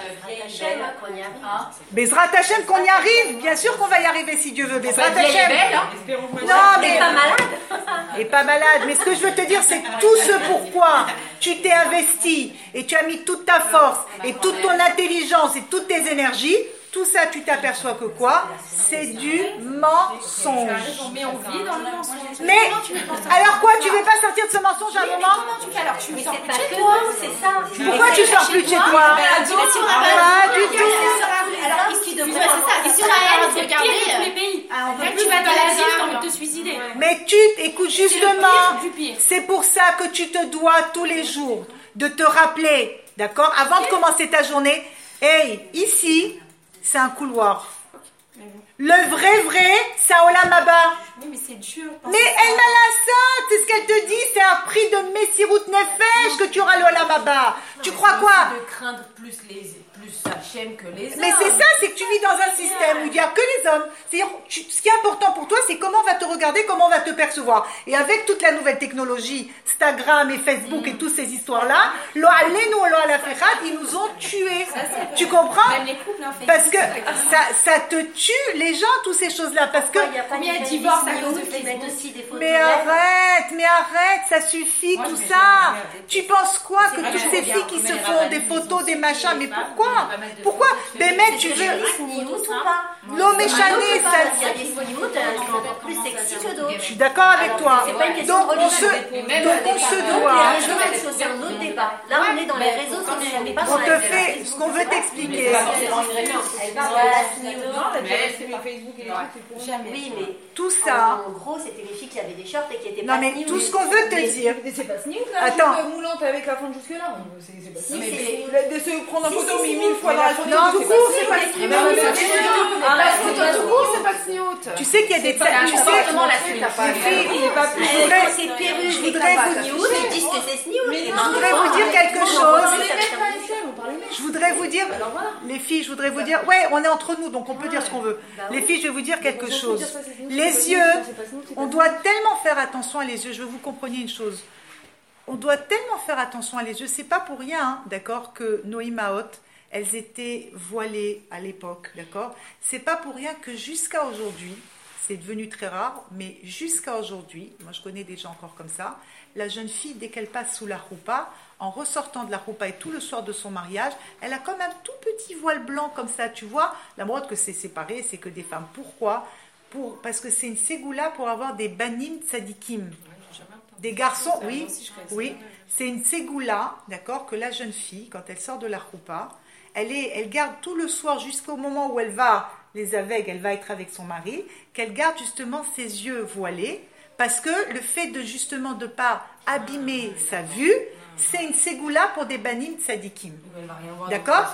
Bezrat Hachem, qu'on y arrive, bien sûr qu'on va y arriver si Dieu veut. Bezrat Hachem. Non, mais pas malade. Et pas malade. Mais ce que je veux te dire, c'est tout ce pourquoi tu t'es investi et tu as mis toute ta force et toute ton intelligence et toutes tes énergies. Tout ça, tu t'aperçois que quoi? C'est du mensonge. Mais on vit dans le mensonge. Mais, alors quoi? Tu ne veux pas sortir de ce mensonge à un moment? Comment tu fais alors? Tu sors plus de chez chez toi, c'est ça. Pourquoi tu sors plus de chez toi? Pas du tout. Alors, qu'est-ce qu'il devrait faire? C'est ça. Israël, c'est pire que tous les pays. Quand tu vas dans l'Asie, tu as envie de te suicider. Mais écoute justement, c'est pour ça que tu te dois tous les jours de te rappeler, d'accord? Avant de commencer ta journée, hey, ici, c'est un couloir. Le vrai, c'est à Olam Haba. Oui, mais c'est dur. Mais elle m'a la ça, c'est ce qu'elle te dit, c'est un prix de Messirut Nefesh que tu auras le Olam Haba. Tu crois quoi? De craindre plus Hachem que les hommes. Mais c'est ça, c'est que tu vis dans un système où il n'y a que les les hommes. C'est-à-dire, ce qui est important pour toi, c'est comment on va te regarder, comment on va te percevoir. Et avec toute la nouvelle technologie, Instagram et Facebook et toutes ces histoires-là, ils nous ont tués. Tu comprends? Parce que ça te tue les gens, toutes ces choses-là. Parce que combien de divorces à cause de Facebook aussi des photos? Mais arrête, ça suffit tout ça. Tu penses quoi que toutes ces filles qui se font des photos, des machins, mais pourquoi? Mais tu veux l'homme échané, ça. Il y a des snoots qui sont encore plus sexy que d'autres. Je suis d'accord avec toi. Donc on se doit. Les réseaux sociaux, c'est un autre débat. Là, on est dans les réseaux sociaux, mais pas on te fait ce qu'on veut t'expliquer. Oui, mais tout ça. En gros, c'était les filles qui avaient des shorts et qui étaient pas. Non, mais tout ce qu'on veut te dire. C'est pas sneak là. Attends. Moulante avec la fente jusque-là. C'est pas sneak. De se prendre en photo, mais 1000 fois dans la photo. Non, tout court, c'est pas sneak. La photo tout court, c'est pas sneak. Tu sais qu'il y a des. Tu sais comment la sneak. Je voudrais vous dire quelque chose. Je voudrais vous dire, les filles, ouais, on est entre nous, donc on peut dire ce qu'on veut. Les filles, je vais vous dire quelque chose. Les yeux, on doit tellement faire attention à les yeux. Je veux que vous compreniez une chose. On doit tellement faire attention à les yeux. C'est pas pour rien, hein, d'accord, que nos imaot, elles étaient voilées à l'époque, d'accord. C'est pas pour rien que jusqu'à aujourd'hui, c'est devenu très rare, mais jusqu'à aujourd'hui, moi je connais des gens encore comme ça, la jeune fille, dès qu'elle passe sous la roupa, en ressortant de la roupa et tout le soir de son mariage, elle a comme un tout petit voile blanc comme ça, tu vois. La mode que c'est séparé, c'est que des femmes. Pourquoi? Parce que c'est une ségoula pour avoir des banim tzadikim. Des garçons, oui, c'est une ségoula, d'accord, que la jeune fille, quand elle sort de la roupa, elle garde tout le soir jusqu'au moment où elle va elle va être avec son mari, qu'elle garde justement ses yeux voilés, parce que le fait de justement de pas abîmer sa vue, c'est une ségoula pour des banim tzadikim. D'accord?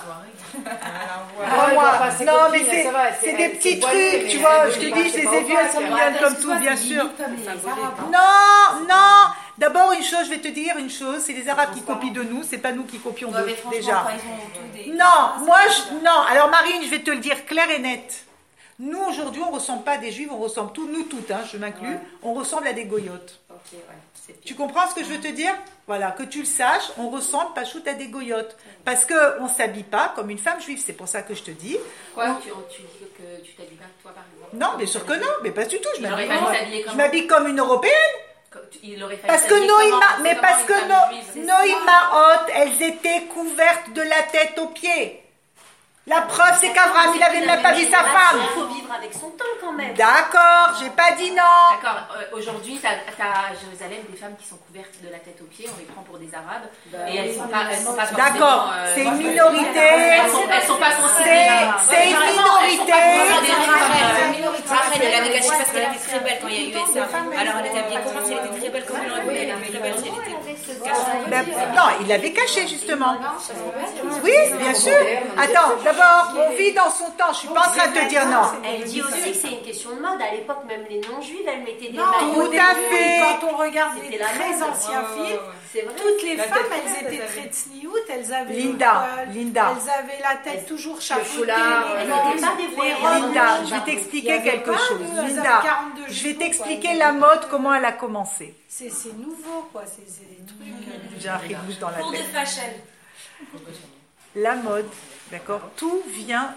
Non, mais c'est des petits trucs, tu vois. Je te dis, je les ai vues, elles sont mignonnes comme tout, bien sûr. Non. D'abord, une chose, je vais te dire une chose, c'est les Arabes qui copient de nous, c'est pas nous qui copions d'eux, déjà. Non. Alors Marine, je vais te le dire clair et net. Nous, aujourd'hui, on ne ressemble pas à des juifs, on ressemble nous toutes, hein, je m'inclus, on ressemble à des goyotes. Tu comprends ce que je veux te dire? Voilà, que tu le saches, on ressemble pas à des goyotes. Parce qu'on ne s'habille pas comme une femme juive, c'est pour ça que je te dis. Quoi? Tu dis que tu t'habilles pas, toi, par exemple? Non, bien sûr que non, mais pas du tout. Je m'habille comme une européenne. Parce que nos imaot, elles étaient couvertes de la tête aux pieds. La preuve, c'est qu'Abraham, il n'avait même pas vu sa femme. Il faut vivre avec son temps quand même. D'accord, j'ai pas dit non. D'accord, aujourd'hui, t'as à Jérusalem des femmes qui sont couvertes de la tête aux pieds, on les prend pour des Arabes, et elles sont pas forcément... D'accord, c'est une minorité. Elles sont pas considérées. C'est une minorité. Après, elle avait caché parce qu'elle était très belle quand il y a eu ça. Alors elle était habillée comment? Si elle était très belle comme elle était très belle, si elle était cachée. Non, il l'avait cachée justement. Oui, bien sûr. Attends, d'abord, on vit dans son temps. Je suis pas en train de te dire non. Elle dit aussi que c'est une question de mode. À l'époque, même les non-juives, elles mettaient des maillots. Tout à fait. Quand on regarde les très anciens films, toutes les femmes, elles étaient très tsniout. Elles avaient Linda. Elles avaient la tête toujours chapeautée. Elles n'étaient pas dévoilées. Linda, je vais t'expliquer quelque chose. Linda, je vais t'expliquer la mode, comment elle a commencé. C'est nouveau, quoi. C'est des trucs. J'ai un ribouche dans la tête. Pour de fashion. La mode, d'accord, tout vient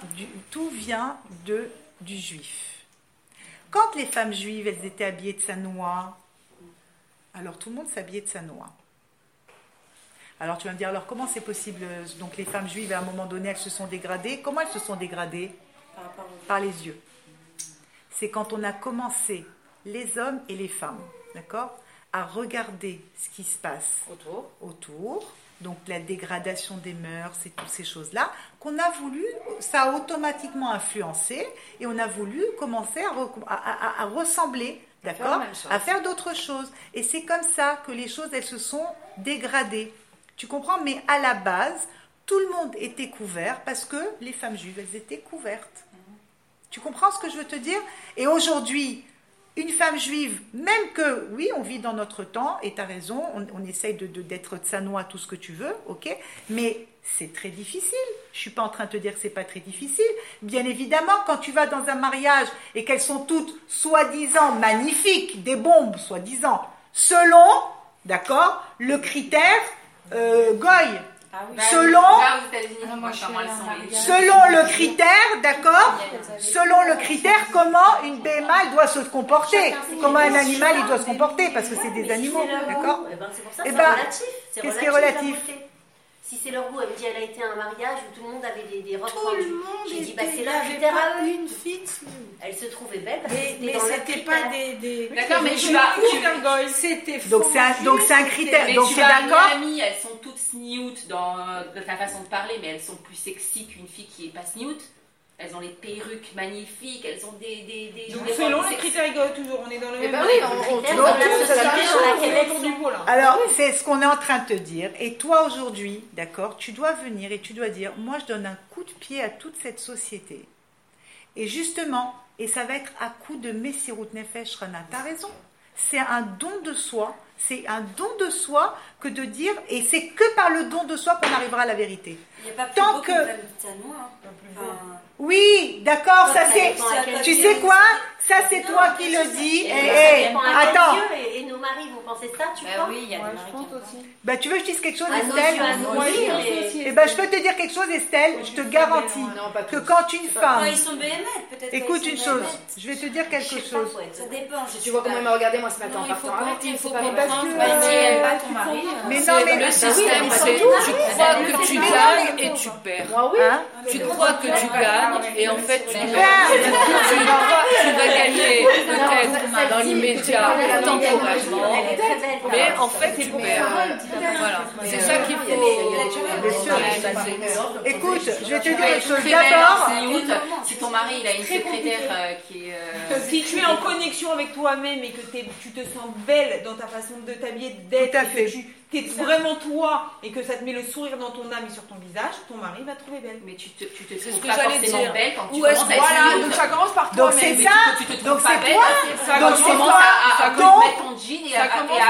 du juif. Quand les femmes juives, elles étaient habillées de sanois, alors tout le monde s'habillait de sanois. Alors tu vas me dire, alors comment c'est possible? Donc les femmes juives, à un moment donné, elles se sont dégradées. Comment elles se sont dégradées? Par les yeux. C'est quand on a commencé, les hommes et les femmes, d'accord, à regarder ce qui se passe autour. Donc la dégradation des mœurs et toutes ces choses-là, qu'on a voulu, ça a automatiquement influencé, et on a voulu commencer à ressembler, d'accord, à faire d'autres choses. Et c'est comme ça que les choses, elles se sont dégradées. Tu comprends? Mais à la base, tout le monde était couvert parce que les femmes juives, elles étaient couvertes. Tu comprends ce que je veux te dire? Et aujourd'hui, une femme juive, même que, oui, on vit dans notre temps, et tu as raison, on essaye d'être tsanois, tout ce que tu veux, ok, mais c'est très difficile. Je suis pas en train de te dire que c'est pas très difficile. Bien évidemment, quand tu vas dans un mariage et qu'elles sont toutes soi-disant magnifiques, des bombes soi-disant, selon, d'accord, le critère Goy. Selon le critère, d'accord, selon le critère, comment une BMA doit se comporter, comment un animal il doit se comporter, parce que c'est des animaux, d'accord. C'est pour ça que c'est relatif. Qu'est-ce qui est relatif? Si c'est leur goût, elle me dit, elle a été à un mariage où tout le monde avait des robes tendues. J'ai dit, c'est leur critère à eux. Une fille. Elle se trouvait belle parce que mais c'était pas des... D'accord, mais c'était donc c'est un critère. Mais donc tu c'est as d'accord. une amie, elles sont toutes sniout dans ta façon de parler, mais elles sont plus sexy qu'une fille qui est pas sniout. Elles ont les perruques magnifiques, elles ont des donc selon les critères rigolent toujours, on est dans le même... Alors, c'est ce qu'on est en train de te dire. Et toi, aujourd'hui, d'accord, tu dois venir et tu dois dire, moi, je donne un coup de pied à toute cette société. Et justement, et ça va être à coup de Messirut Nefesh Rana. T'as raison. C'est un don de soi. C'est un don de soi que de dire, et c'est que par le don de soi qu'on arrivera à la vérité. Il n'y a pas plus beau que oui, d'accord, ça c'est... Tu sais quoi? Ça c'est toi qui le dis. Attends. Et nos maris, vous pensez ça, tu crois? Oui, il y a des maris aussi. Bah, tu veux que je dise quelque chose, Estelle? Et je peux te dire quelque chose, Estelle. Je te garantis que quand une femme... Ils sont BML, peut-être. Écoute une chose. Je vais te dire quelque chose. Ça dépend. Tu vois comment elle m'a regardé moi ce matin en partant. Il faut comprendre. Si elle pas ton mari. Mais non, mais le système, c'est tu crois que tu gagnes et tu perds. Tu crois que tu gagnes et en fait tu perds. Tu vas gagner peut-être dans l'immédiat, temporairement, mais en fait tu perds. Voilà, c'est ça qu'il faut. Écoute, je vais te dire quelque chose. D'abord, si ton mari il a une secrétaire qui est... Si tu es en connexion avec toi-même et que tu te sens belle dans ta façon de t'habiller, d'être, que tu es vraiment toi et que ça te met le sourire dans ton âme et sur ton visage, ton mari va te trouver belle. Mais tu te trouves pas forcément belle quand tu commences à voilà, donc ça commence par toi. Donc c'est ça. Donc c'est toi. Donc tu commences à mettre ton jean et à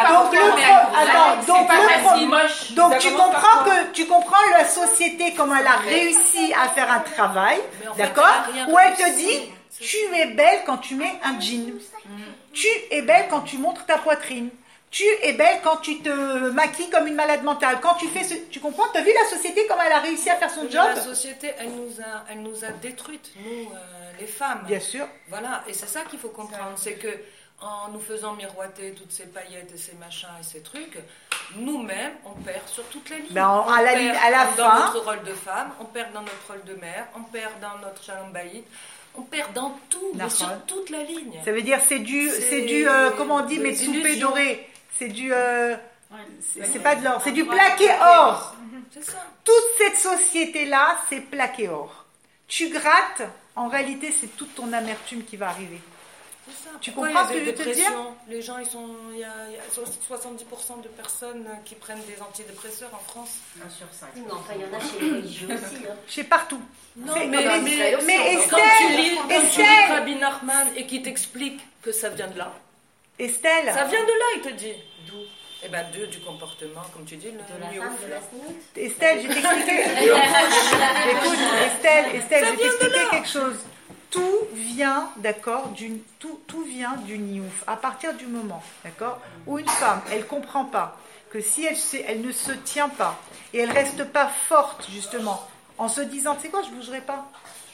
donc tu comprends la société comment elle a réussi à faire un travail, d'accord, où elle te dit tu es belle quand tu mets un jean, tu es belle quand tu montres ta poitrine, tu es belle quand tu te maquilles comme une malade mentale, quand tu fais tu comprends? T'as vu la société comment elle a réussi à faire son job? La société, elle nous a détruites, nous les femmes. Bien sûr. Voilà, et c'est ça qu'il faut comprendre, c'est que en nous faisant miroiter toutes ces paillettes et ces machins et ces trucs, nous-mêmes, on perd sur toute la ligne. À la dans fin, notre rôle de femme, on perd dans notre rôle de mère, on perd dans notre shalom-bayit, on perd dans tout, mais sur toute la ligne. Ça veut dire c'est du comment on dit, mais soupé doré. C'est du c'est pas de l'or, c'est du plaqué or. C'est ça. Toute cette société-là, c'est plaqué or. Tu grattes, en réalité, c'est toute ton amertume qui va arriver. C'est ça. Tu comprends ce que je veux te dire? Les gens, il y a 70% de personnes qui prennent des antidépresseurs en France. 1 sur 5. Non, enfin, il y en a chez les religieux aussi. Chez partout. Non, mais quand tu lis Rabbi Nachman et qui t'explique que ça vient de là. Estelle. Ça vient de là, il te dit. D'où? Eh bien, du comportement, comme tu dis, de la femme, de la snoote. Estelle, je vais t'expliquer. Écoute, Estelle, je vais t'expliquer quelque chose. Tout vient, d'accord, tout vient du niouf. À partir du moment, d'accord, où une femme, elle comprend pas que si elle ne se tient pas et elle reste pas forte, justement, en se disant, tu sais quoi, je bougerai pas.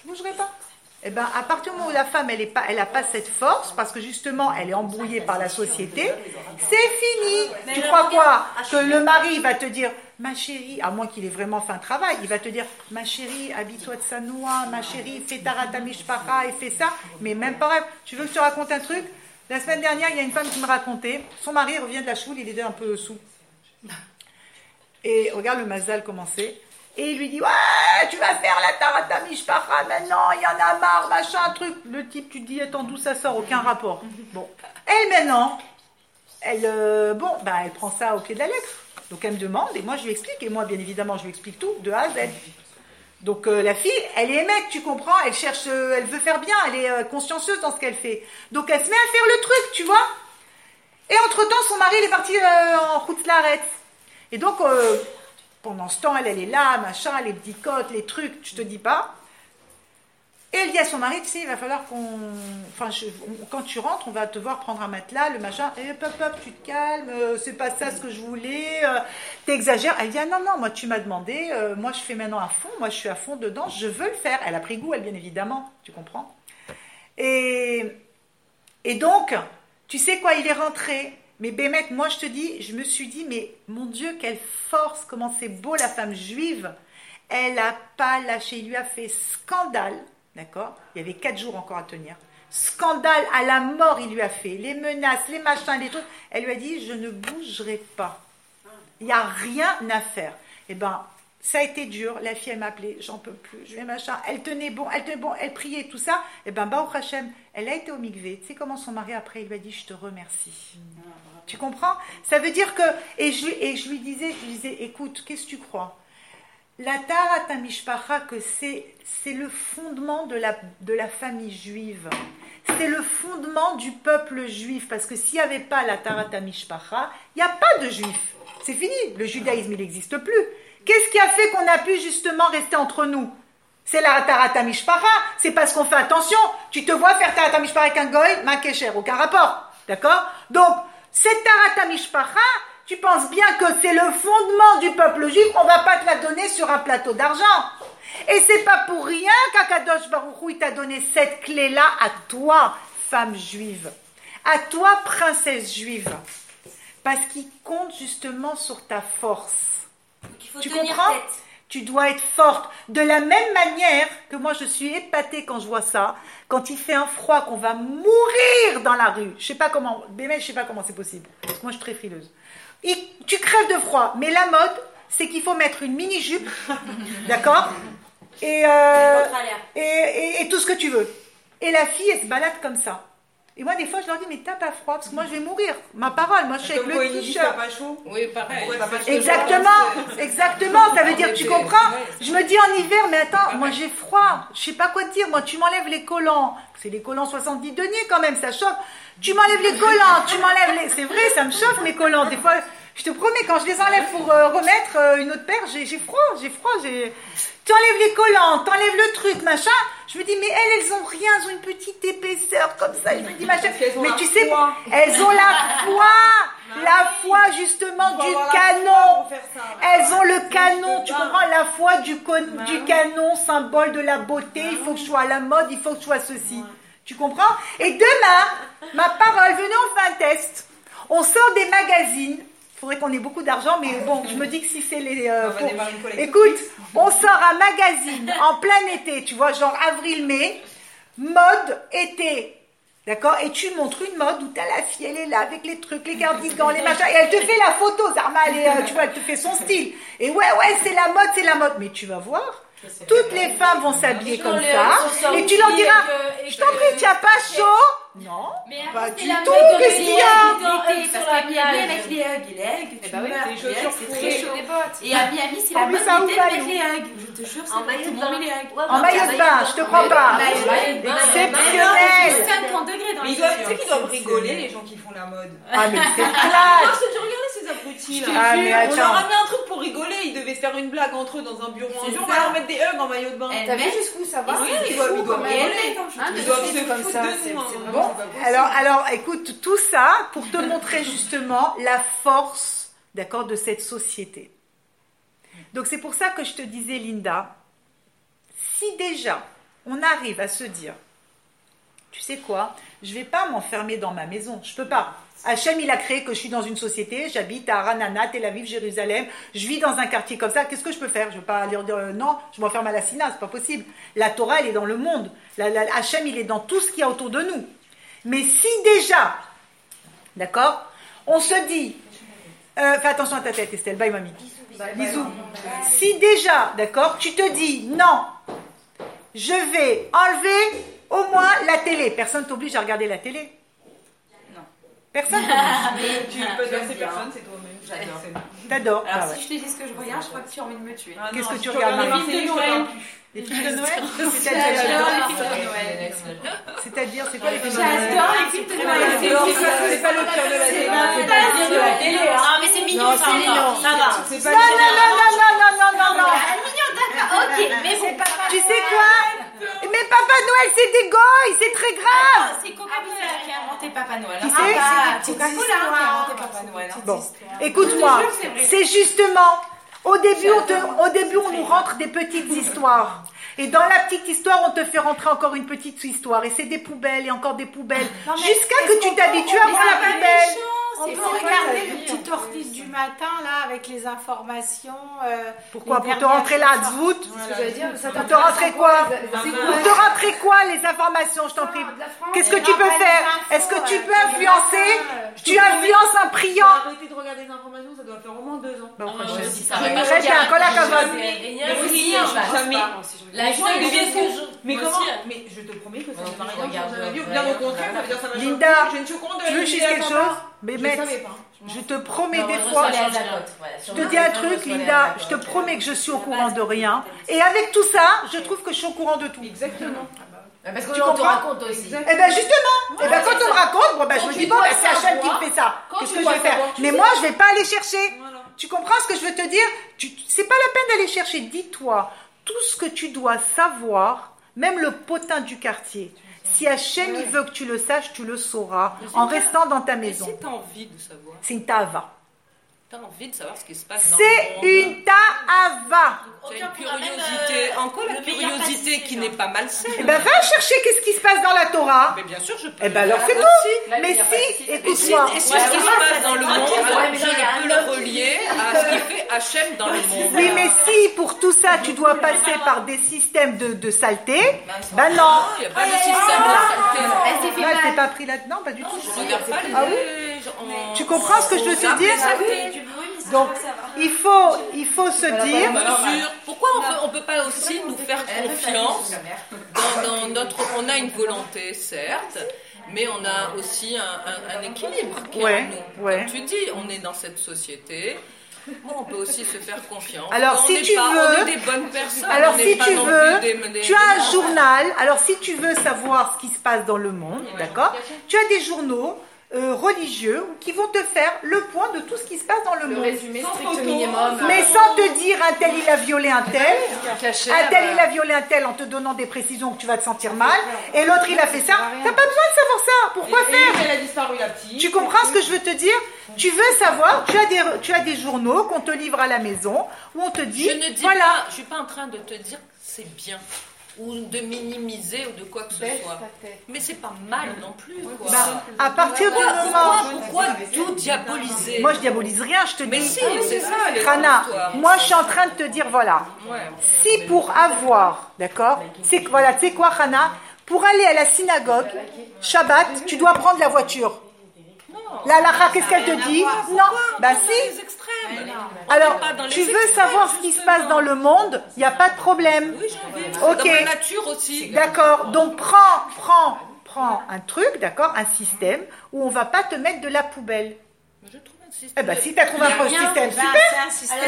Eh ben, à partir du moment où la femme, elle a pas cette force, parce que justement, elle est embrouillée par la société, c'est fini. Tu crois quoi? Que le mari va te dire, ma chérie, à moins qu'il ait vraiment fait un travail, il va te dire, ma chérie, habille-toi de sa noix, ma chérie, fais ta ratamishpacha et fais ça, mais même pas rêve. Tu veux que je te raconte un truc? La semaine dernière, il y a une femme qui me racontait, son mari revient de la choule, il est déjà un peu sous. Et regarde le mazal commencer. Et il lui dit, ouais, tu vas faire la tarata mishpacha maintenant, il y en a marre, machin, truc. Le type, tu te dis, attends, d'où ça sort? Aucun rapport. Bon. Et maintenant, elle prend ça au pied de la lettre. Donc elle me demande, et moi je lui explique, et moi bien évidemment je lui explique tout, de A à Z. Donc la fille, elle est mec, tu comprends, elle cherche, elle veut faire bien, elle est consciencieuse dans ce qu'elle fait. Donc elle se met à faire le truc, tu vois. Et entre-temps, son mari, il est parti en route l'arrête. Et donc, pendant ce temps, elle est là, machin, les picotes, les trucs, je te dis pas. Et elle dit à son mari, tu sais, il va falloir quand tu rentres, on va te voir prendre un matelas, le machin, et hop, tu te calmes, c'est pas ça ce que je voulais, t'exagères. Elle dit, ah non, moi tu m'as demandé, moi je fais maintenant à fond, moi je suis à fond dedans, je veux le faire. Elle a pris goût, elle, bien évidemment, tu comprends. Et donc, tu sais quoi, il est rentré. Mais Bémet, moi je te dis, je me suis dit, mais mon Dieu, quelle force, comment c'est beau la femme juive. Elle n'a pas lâché, il lui a fait scandale. D'accord ? Il y avait 4 jours encore à tenir. Scandale à la mort, il lui a fait. Les menaces, les machins, les trucs. Elle lui a dit, je ne bougerai pas. Il n'y a rien à faire. Eh bien, ça a été dur. La fille, elle m'a appelé, j'en peux plus. Je vais machin. Elle tenait bon, elle priait, tout ça. Eh bien, Baruch Hashem, elle a été au mikvé. Tu sais comment son mari, après, il lui a dit, je te remercie. Tu comprends ? Ça veut dire que... Et je lui disais, écoute, qu'est-ce que tu crois ? La Taharat HaMishpacha, que c'est le fondement de la famille juive. C'est le fondement du peuple juif. Parce que s'il n'y avait pas la Taharat HaMishpacha, il n'y a pas de juifs. C'est fini. Le judaïsme, il n'existe plus. Qu'est-ce qui a fait qu'on a pu justement rester entre nous ? C'est la Taharat HaMishpacha. C'est parce qu'on fait attention. Tu te vois faire Taharat HaMishpacha avec un goy, ma kécher, aucun rapport. D'accord ? Donc, cette Taharat HaMishpacha, tu penses bien que c'est le fondement du peuple juif, on ne va pas te la donner sur un plateau d'argent. Et c'est pas pour rien qu'Akadosh Baruch Hu, il t'a donné cette clé-là à toi, femme juive, à toi, princesse juive, parce qu'il compte justement sur ta force. Tu comprends ? Tu dois être forte. De la même manière que moi, je suis épatée quand je vois ça, quand il fait un froid, qu'on va mourir dans la rue. Je sais pas comment c'est possible. Parce que moi, je suis très frileuse. Tu crèves de froid, mais la mode, c'est qu'il faut mettre une mini-jupe, d'accord, et tout ce que tu veux. Et la fille, elle se balade comme ça. Et moi, des fois, je leur dis, mais t'as pas froid, parce que moi, je vais mourir. Ma parole, moi, je suis avec le t-shirt. T'as pas chaud ? Oui, pareil. Exactement, ça veut dire, tu comprends ? Je me dis en hiver, mais attends, moi, j'ai froid, je sais pas quoi te dire. Moi, tu m'enlèves les collants. C'est les collants 70 deniers quand même, ça chauffe. Tu m'enlèves les collants, C'est vrai, ça me chauffe, mes collants. Des fois, je te promets, quand je les enlève pour remettre une autre paire, j'ai froid. Tu enlèves les collants, t'enlèves le truc, machin. Je me dis, mais elles ont rien, elles ont une petite épaisseur comme ça. Je me dis, machin. Mais tu sais, elles ont la foi justement du canon. Elles ont le canon, tu comprends, la foi du canon, symbole de la beauté. Il faut que je sois à la mode, il faut que je sois ceci. Tu comprends ? Et demain, ma parole, venez, on fait un test. On sort des magazines. Il faudrait qu'on ait beaucoup d'argent, mais bon, je me dis que si c'est les... Écoute, on sort un magazine en plein été, tu vois, genre avril-mai, mode été, d'accord ? Et tu montres une mode où t'as la fille, elle est là, avec les trucs, les cardigans, les machins, et elle te fait la photo, Zarma, tu vois, elle te fait son style. Et ouais, c'est la mode. Mais tu vas voir, toutes les femmes vont s'habiller comme ça, et tu leur diras, je t'en prie, tu n'as pas chaud ? Non, mais pas du tout, qu'est-ce qu'il y a ? Sur la plage, avec les hugs, c'est très chaud. Et à Miami, c'est la mode d'été de mettre les hugs. Je te jure, c'est pas tout le monde met les hugs. En maillot de bain, je te crois pas. Exceptionnel. 50 degrés dans les yeux. Tu sais qu'ils doivent rigoler, les gens qui font la mode. Ah, mais c'est Moi, classe. je te regardais ces abrutis là. Ah, mais On leur attends. a mis un truc pour rigoler, ils devaient se faire une blague entre eux dans un bureau. Un jour, on va leur mettre des hugs en maillot de bain. T'as vu jusqu'où ça va ? Oui, ils doivent rigoler. Ils doivent se foutre de nous. Bon, alors, écoute, tout ça pour te montrer justement la force, d'accord, de cette société. Donc, c'est pour ça que je te disais, Linda, si déjà on arrive à se dire, tu sais quoi, je vais pas m'enfermer dans ma maison, je peux pas. Hachem, il a créé que je suis dans une société, j'habite à Ranana, Tel Aviv, Jérusalem, je vis dans un quartier comme ça, qu'est-ce que je peux faire ? Je ne vais pas leur dire non, je m'enferme à la Sina, c'est pas possible. La Torah, elle est dans le monde. Hachem, il est dans tout ce qu'il y a autour de nous. Mais si déjà, d'accord, on se dit, fais attention à ta tête, Estelle, bye mamie, bisous. Si déjà, d'accord, tu te dis, non, je vais enlever au moins la télé. Personne t'oblige à regarder la télé. Personne t'oblige. Tu peux danser personne, c'est toi-même. J'adore. T'adores. Alors, Ah ouais. si je te dis ce que je regarde, je crois que tu as envie de me tuer. Qu'est-ce que tu regardes, Marie ? Les films de Noël. Les films de Noël ? J'adore les films de Noël. C'est-à-dire, c'est quoi les films de Noël ? J'adore les films de Noël. C'est pas le cœur de la télé. C'est pas le cœur de la télé. Ah, mais c'est mignon, ça va. Non, d'accord. Ok, mais c'est pas. Tu sais quoi? Mais Papa Noël, c'est des goy, c'est très grave. C'est Coca-Cola qui a inventé Papa Noël. Qui c'est? C'est Coca-Cola qui a inventé Papa Noël. Bon, écoute-moi, c'est justement, au début, on nous rentre des petites histoires. Et dans la petite histoire, on te fait rentrer encore une petite histoire. Et c'est des poubelles et encore des poubelles. Jusqu'à que tu t'habitues à voir la poubelle. On peut regarder le petit ortis du matin, là, avec les informations. Pourquoi? Pour te rentrer là, Zvout? Pour te rentrer quoi? Pour te rentrer quoi, les informations, je t'en prie? Qu'est-ce que tu peux faire? Est-ce que tu peux influencer? Tu influences en priant. Arrêtez de regarder les informations, ça doit faire au moins 2 ans. Très bien, quand la cavale. Mais comment? Mais je te promets que ça ne va rien changer. Bien au contraire, ça veut dire que ça va changer. Linda, tu veux juste quelque chose? Mais mec, je te promets des fois, je te dis un truc, Linda, je te promets que je suis au courant de rien. Et avec tout ça, je trouve que je suis au courant de tout. Exactement. Parce qu'on te raconte aussi. Eh ben justement, quand on me raconte, je me dis bon, c'est Hachem qui me fait ça. Qu'est-ce que je vais faire? Mais moi, je vais pas aller chercher. Tu comprends ce que je veux te dire? C'est pas la peine d'aller chercher. Dis-toi, tout ce que tu dois savoir, même le potin du quartier. Si Hachem il veut que tu le saches, tu le sauras en restant dans ta maison. Si tu as envie de savoir. C'est une ta'ava. Tu as envie de savoir ce qui se passe dans le monde. C'est une ta'ava. Tu as une curiosité. En quoi la curiosité qui n'est pas malsaine? Eh ben va chercher qu'est-ce qui se passe dans la Torah. Mais bien sûr, je peux. Eh ben alors c'est tout. Mais si, écoute-moi. Et si ce qui se passe dans le monde, je peux le relier à ce qui fait Hachem dans le monde. Oui, mais si pour tout ça, tu dois passer par des systèmes de saleté, ben non. Il n'y a pas de système de saleté. Elle s'est pas pris là-dedans, pas du tout. Je regarde pas les... Ah oui? Tu comprends ce que je veux te dire? Donc, il faut se dire... Pourquoi on ne peut pas aussi nous faire confiance dans notre... On a une volonté, certes, mais on a aussi un équilibre qui est en nous. Comme tu dis, on est dans cette société... Bon, on peut aussi se faire confiance. Alors, si tu veux, on est des bonnes personnes. Alors, si tu veux, tu as un journal. Alors, si tu veux savoir ce qui se passe dans le monde, d'accord? Tu as des journaux religieux qui vont te faire le point de tout ce qui se passe dans le monde. Résumé strict minimum. Mais sans te dire un tel il a violé un tel, il a violé un tel en te donnant des précisions que tu vas te sentir mal, et l'autre il a fait ça. T'as pas besoin de savoir ça. Pourquoi faire? Elle a disparu la petite. Tu comprends ce que je veux te dire? Tu veux savoir, tu as des journaux qu'on te livre à la maison où on te dit, voilà. Je suis pas en train de te dire c'est bien ou de minimiser ou de quoi que ce soit. Mais c'est pas mal non plus. Quoi. À partir du moment... Pourquoi tout diaboliser? Moi, je diabolise rien, je te dis. Mais si, c'est ça. Rana, moi, je suis en train de te dire, voilà. Si pour avoir, d'accord, tu sais quoi, Rana? Pour aller à la synagogue, Shabbat, tu dois prendre la voiture. La Lacha, qu'est-ce qu'elle te dit? Non, bah si. Alors, tu veux savoir ce qui se passe dans le monde? Il n'y a pas de problème. Oui, ok. Dans la nature aussi. D'accord. Donc prends un truc, d'accord, un système où on va pas te mettre de la poubelle. Eh ben si tu as trouvé un faux système, super. C'est un système.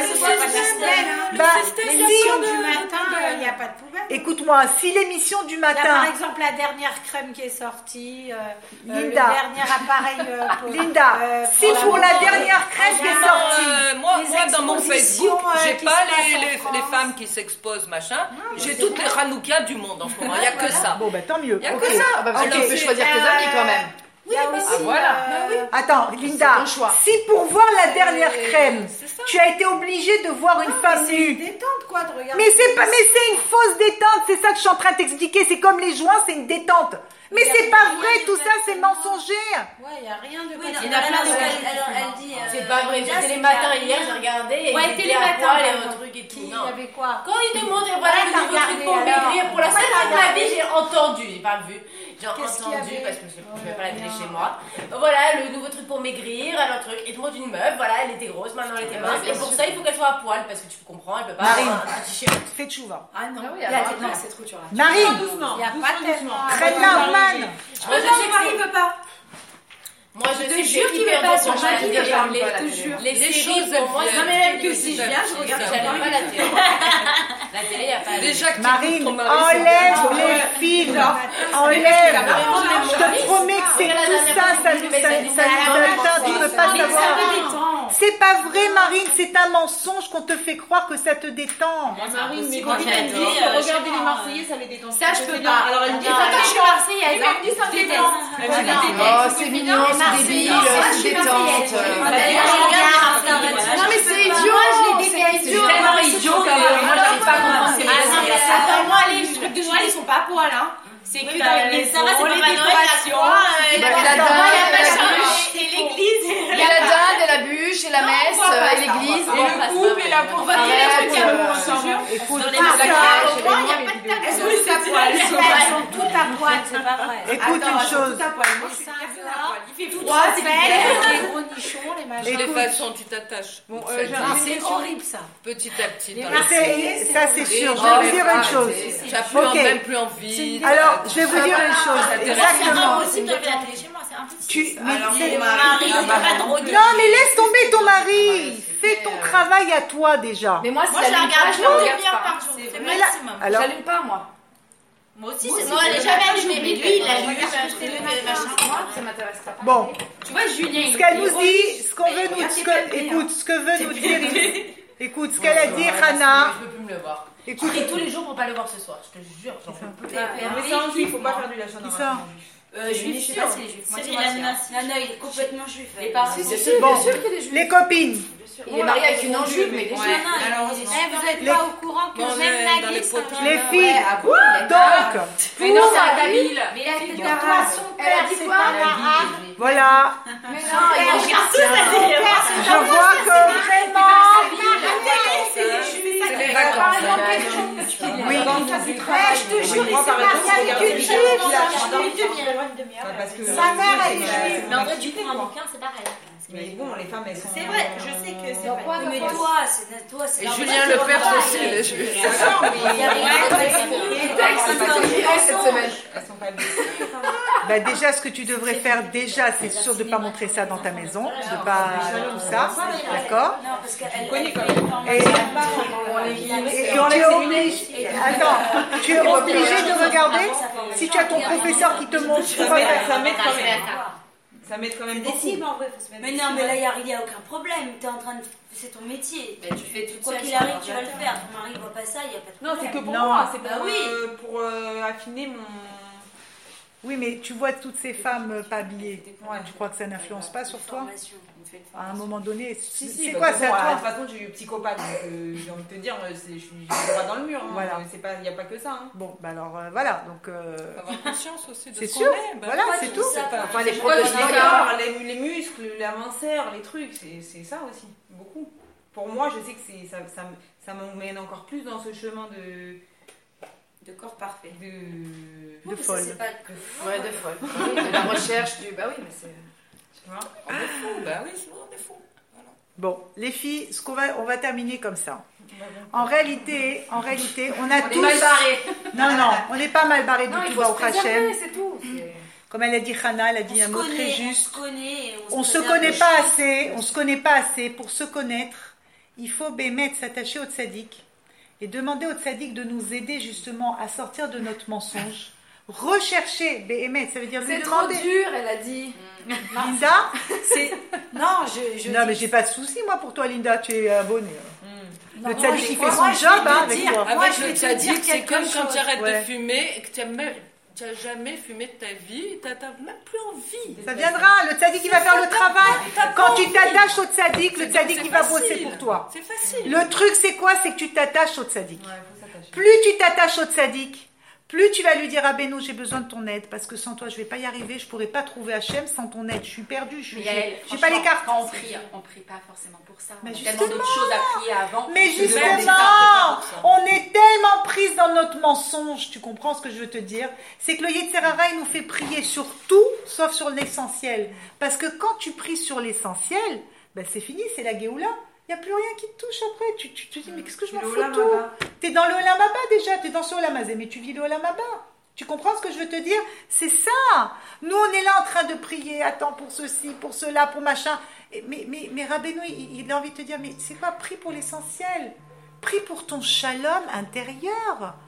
L'émission du matin, il n'y a pas de poubelle. Écoute-moi, si l'émission du matin... Par exemple, la dernière crème qui est sortie, Linda. Le dernier appareil... Linda, si pour la dernière crème qui est sortie... Moi, dans mon Facebook, j'ai pas les femmes qui s'exposent, machin. J'ai toutes les Hanouka du monde en ce moment. Il n'y a que ça. Bon, ben tant mieux. Il n'y a que ça. Parce que tu peux choisir tes amis quand même. Oui, aussi, voilà. Attends, Linda, si pour voir la dernière crème, tu as été obligée de voir une femme nue. C'est une détente, quoi, de regarder. Mais c'est une fausse détente, c'est ça que je suis en train de t'expliquer. C'est comme les joints, c'est une détente. Mais c'est pas vrai, tout ça, c'est mensonger. Ouais, il n'y a rien de... Il y en a plein de... Elle dit... C'est pas vrai, j'ai Télématin hier, j'ai regardé. Ouais, Télématin, il y a un truc et tout. Il y avait quoi? Quand il demande, voilà, le nouveau truc pour maigrir, pour la seule fois de ma vie, j'ai entendu, j'ai pas vu. J'ai entendu parce que je mets pas la télé chez moi. Voilà, le nouveau truc pour maigrir, un truc. Et demande une meuf, voilà, elle était grosse, maintenant elle était mince. Et pour ça, il faut qu'elle soit à poil parce que tu comprends, elle peut pas. Marine, fais tchouva. Ah non, c'est trop dur. Marine, il n'y a pas tellement. très bien, man. Marie veut pas. Moi, je te jure qu'il veut pas sur ma vie de parler. Je te jure. Les séries, pour moi, non mais même que si je viens, je regarde pas la télé. La télé, il n'y a pas. Déjà que Marine, enlève les films. Enlève. te promets que c'est tout ça, ça nous atteint, tu peux pas savoir. C'est pas vrai, Marine, c'est un mensonge qu'on te fait croire que ça te détend. Marine, mais quand elle dit regarder les Marseillais, ça les détend. Ça, je peux pas. Alors elle me dit, je suis Marseillaise. Elle me dit, ça me détend. Oh, c'est mignon, c'est débile, c'est détente. Non, mais c'est idiot, c'est tellement idiot que moi, j'arrive pas à comprendre. Attends, moi, les trucs de Noël, ils sont pas à poil, hein. C'est que dans les maisons, les décorations, la dinde, c'est l'église. il y a la dinde, et la bûche, et la messe, et l'église. Et le couple, et la On va dire les trucs à vous, Écoute, dans les maisons, il n'y a pas de table. Elles sont toutes à poil. Elles sont toutes à poil, c'est pas vrai. écoute une chose. Moi, je suis très à poil. Il fait tout droit, c'est belle. Les gros nichons, les machins. De toute façon, tu t'attaches. Bon, C'est horrible, ça. Petit à petit. Ça, c'est sûr. Je vais vous dire une chose. Tu n'as même plus envie. Alors, je vais vous dire une chose. Exactement. Impossible de regarder chez moi, c'est impossible. Alors, C'est mari, il pas trop de... Non, mais laisse tomber ton mari. Fais ton travail à toi déjà. Mais moi, Moi, je la regarde je la regarde demi-heure pas. par jour. C'est Mais là- maximum. alors, J'allume pas, moi. Moi aussi, moi, elle est jamais allumée. Mais lui, il a allumé, j'ai acheté le machin. Moi, ça m'intéresse pas. bon, Tu vois, Julien, ce qu'elle nous dit, ce qu'on veut nous, écoute, ce que veut nous dire, écoute, ce qu'elle a dit, Hana. Je peux plus me le voir. Écoute, Je prie tous les jours pour pas le voir ce soir, je te jure. J'en peux plus. mais c'est un juif, faut pas faire du lachat dans Qui ça? Juif, je sais pas si les juifs. Lana, il est complètement juif. Les parents. bon, les copines. Il est marié avec une non-juive, mais il est juif. Vous n'êtes pas au courant que même la glisse. Les filles, donc, Mais non, c'est un Kabyle. Mais elle a dit quoi? voilà, Mais non, il est juif. je vois que vraiment, C'est les vacances. oui, Je te jure, il s'est marié avec une juive. Parce que Sa mère, elle est juive. Mais en vrai, du coup, un bouquin, c'est pareil. Mais bon, les femmes, elles sont. C'est vrai, je sais que c'est vrai. Mais toi, c'est Et Julien Lepers aussi, les juifs. Il y a rien Cette semaine. Elles sont pas bien. bah déjà, ce que tu devrais faire, déjà, c'est sûr de ne pas montrer ça dans ta maison, de pas tout ça, d'accord? Non, parce qu'elle connaît quand même. Et tu es obligé, attends, tu es obligé de regarder si tu as ton professeur qui te montre. Ça m'aide quand même. Ça m'aide quand même C'est beaucoup. des cibles en vrai, faut se mettre. Mais non, mais là, il n'y a aucun problème. T'es en train de. C'est ton métier. Mais tu fais tout Quoi seul. qu'il arrive, tu vas le faire. Ton mari voit pas ça, il n'y a pas de Non, problème. c'est que pour Non. moi, c'est pour, Bah oui. pour affiner mon. Oui, mais tu vois toutes ces femmes pas habillées. Tu crois que ça n'influence pas sur toi? Formation. À un moment donné, c'est bah, quoi bon, ça De toi? toute façon, je suis psychopathe, donc j'ai envie de te dire, je suis droit dans le mur. Hein. Voilà. Il n'y a pas que ça. Hein. Bon, bah alors voilà, donc Faut avoir conscience aussi de c'est ce sûr, qu'on est. Bah, voilà, Pourquoi c'est tu tout. dis ça? Enfin, les Pourquoi produits le corps, les muscles, la minceur, les trucs, c'est ça aussi, beaucoup. Pour moi, je sais que ça m'emmène encore plus dans ce chemin De corps parfait. De folle. Ouais, de folle. De la recherche du. Bah oui, mais c'est. Tu vois on est fou, bah oui, on est fou. Bon, les filles, on va terminer comme ça. En réalité, on a tous. On est mal barrés. Non, on n'est pas mal barrés Non, du il tout faut au se Hachem. préserver, c'est tout. Comme elle a dit Hana, elle a dit un mot très On juste. se connaît. On se connaît pas assez. On se connaît pas assez pour se connaître. Il faut bémet s'attacher au tzaddik et demander au tzaddik de nous aider justement à sortir de notre mensonge. Rechercher bémet, ça veut dire lui C'est trop demander. dur, elle a dit. Linda, Non, non mais j'ai pas de souci moi pour toi Linda, tu es abonnée. Le Non, tzaddik il fait moi, son je vais job te avec dire, toi. moi, Avec je le vais te tzaddik, dire c'est quelque comme quand chose. tu arrêtes Ouais. de fumer et que tu n'as jamais fumé de ta vie, tu n'as même plus envie. Ça viendra, le tzaddik il va faire le travail. Quand tu t'attaches au tzaddik, le tzaddik il va bosser pour toi. C'est facile. Le truc c'est quoi? C'est que tu t'attaches au tzaddik. Ouais, faut s'attacher. Plus tu t'attaches au tzaddik, plus tu vas lui dire ah Beno, j'ai besoin de ton aide parce que sans toi je vais pas y arriver, je pourrais pas trouver Hachem sans ton aide, je suis perdue, j'ai pas les cartes. Quand on prie pas forcément pour ça. Mais On a tellement d'autres choses à prier avant. Mais que de demander justement, ça. on est tellement prise dans notre mensonge, tu comprends ce que je veux te dire? C'est que le Yetzer Hara, il nous fait prier sur tout, sauf sur l'essentiel. Parce que quand tu pries sur l'essentiel, ben c'est fini, c'est la Géoula. Il n'y a plus rien qui te touche après. Tu te dis, mais qu'est-ce que je m'en fous tout? T'es dans le Olam Haba déjà, t'es dans ce Olam Hazé, mais tu vis le Olam Haba. Tu comprends ce que je veux te dire? C'est ça. Nous, on est là en train de prier, attends, pour ceci, pour cela, pour machin. Mais Rabbeinu, il a envie de te dire, mais c'est quoi? Prie pour l'essentiel. Prie pour ton shalom intérieur.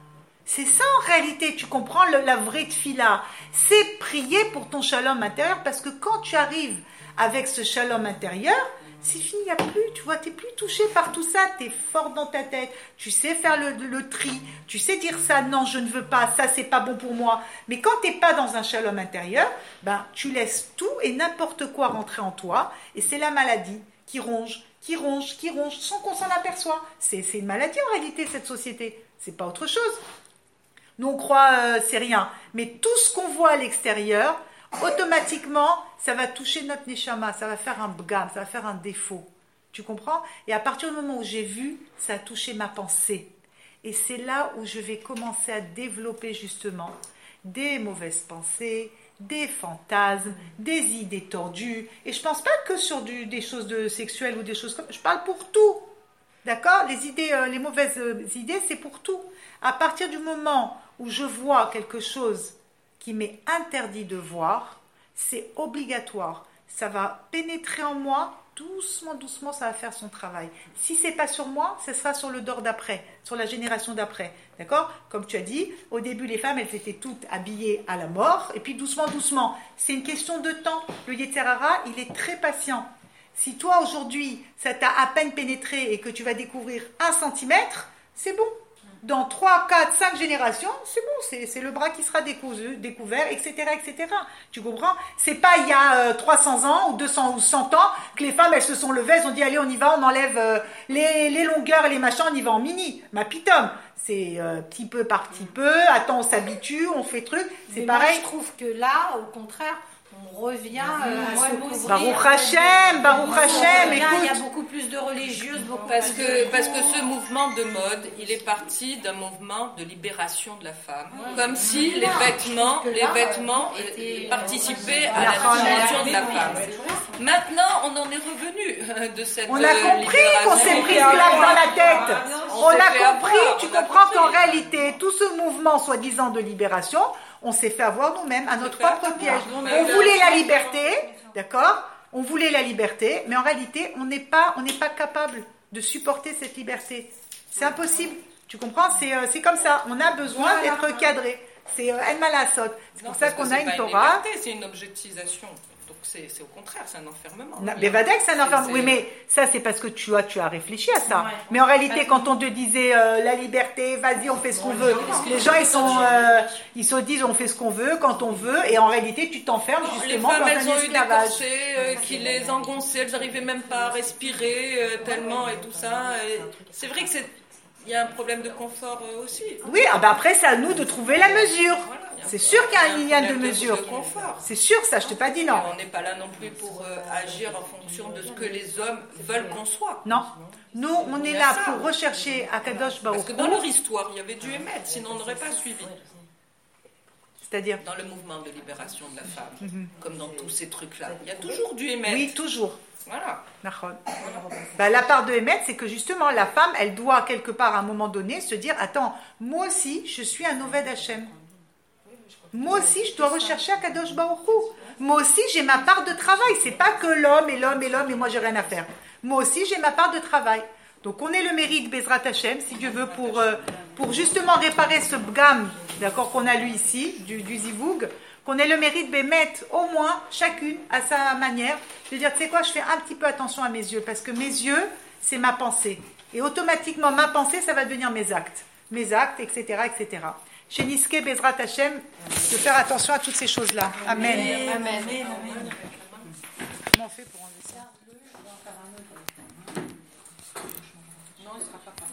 C'est ça en réalité, tu comprends la vraie tefila. C'est prier pour ton shalom intérieur, parce que quand tu arrives avec ce shalom intérieur, c'est fini, il n'y a plus, tu vois, tu n'es plus touché par tout ça, tu es fort dans ta tête, tu sais faire le tri, tu sais dire ça, non, je ne veux pas, ça, c'est pas bon pour moi. Mais quand tu n'es pas dans un shalom intérieur, ben, tu laisses tout et n'importe quoi rentrer en toi, et c'est la maladie qui ronge, sans qu'on s'en aperçoit. C'est une maladie en réalité, cette société, c'est pas autre chose. Nous, on croit, c'est rien, mais tout ce qu'on voit à l'extérieur, automatiquement, ça va toucher notre neshama, ça va faire un bgam, ça va faire un défaut. Tu comprends? Et à partir du moment où j'ai vu, ça a touché ma pensée. Et c'est là où je vais commencer à développer justement des mauvaises pensées, des fantasmes, des idées tordues. Et je ne pense pas que sur des choses sexuelles ou des choses comme ça. Je parle pour tout. D'accord? Les idées, les mauvaises idées, c'est pour tout. À partir du moment où je vois quelque chose qui m'est interdit de voir, c'est obligatoire. Ça va pénétrer en moi, doucement, ça va faire son travail. Si ce n'est pas sur moi, ce sera sur le dor d'après, sur la génération d'après. D'accord? Comme tu as dit, au début, les femmes, elles étaient toutes habillées à la mort, et puis doucement, c'est une question de temps. Le Yetzer Hara, il est très patient. Si toi, aujourd'hui, ça t'a à peine pénétré et que tu vas découvrir 1 centimètre, c'est bon. Dans 3, 4, 5 générations, c'est bon, c'est le bras qui sera découvert, etc., etc. Tu comprends? C'est pas il y a 300 ans ou 200 ou 100 ans que les femmes, elles se sont levées, elles ont dit, allez, on y va, on enlève les longueurs et les machins, on y va en mini. Ma pitom, c'est petit peu par petit peu, attends, on s'habitue, on fait truc, c'est mais pareil. Moi, je trouve que là, au contraire, on revient à ce Baruch Hashem, écoute. Il y a beaucoup plus de religieuses, parce que ce mouvement de mode, il est parti d'un mouvement de libération de la femme, comme si les vêtements participaient à la libération de la femme. Maintenant, on en est revenu de cette On a compris qu'on s'est pris esclave dans la tête. On a compris, tu comprends qu'en réalité, tout ce mouvement soi-disant de libération, on s'est fait avoir nous-mêmes à notre propre piège. On voulait la liberté, d'accord? On voulait la liberté, mais en réalité, on n'est pas capable de supporter cette liberté. C'est impossible. Tu comprends? C'est comme ça. On a besoin d'être cadré. C'est El Malasot. C'est pour ça qu'on a une Torah. C'est une objectisation. Donc c'est au contraire, c'est un enfermement. Mais Vadek, c'est un enfermement. Oui, mais ça, c'est parce que tu as réfléchi à ça. Mais en réalité, quand on te disait la liberté, vas-y, on fait ce qu'on veut. Les gens, ils se disent, on fait ce qu'on veut, quand on veut, et en réalité, tu t'enfermes justement dans un esclavage. Les femmes, elles ont eu des corsets qui les engonçaient, elles n'arrivaient même pas à respirer tellement et tout ça. C'est vrai que il y a un problème de confort aussi. Oui, après, c'est à nous de trouver la mesure. C'est sûr qu'il y a une ligne de mesure. C'est sûr, ça, je t'ai pas dit non. On n'est pas là non plus pour agir en fonction de ce que les hommes veulent qu'on soit. Non. Nous, on est là pour rechercher Akadosh Baruch Hu. Parce que dans leur histoire, il y avait du émettre, sinon on n'aurait pas suivi. C'est-à-dire dans le mouvement de libération de la femme, comme dans tous ces trucs-là. Il y a toujours du émettre. Oui, toujours. Voilà. La part de émettre, c'est que justement, la femme, elle doit quelque part à un moment donné se dire, attends, moi aussi, je suis un Oved Hashem. Moi aussi, je dois rechercher Akadosh Baruch Hu. Moi aussi, j'ai ma part de travail. C'est pas que l'homme et moi, j'ai rien à faire. Moi aussi, j'ai ma part de travail. Donc, on est le mérite Bezrat Hashem, si Dieu veut, pour justement réparer ce bgam, d'accord, qu'on a lu ici, du zivoug, qu'on ait le mérite Bémet, au moins, chacune, à sa manière. Je veux dire, tu sais quoi, je fais un petit peu attention à mes yeux, parce que mes yeux, c'est ma pensée. Et automatiquement, ma pensée, ça va devenir mes actes, etc., etc. Chez Niske, Bezrat Hashem, de faire attention à toutes ces choses-là. Amen. Amen. Comment on fait pour enlever ça?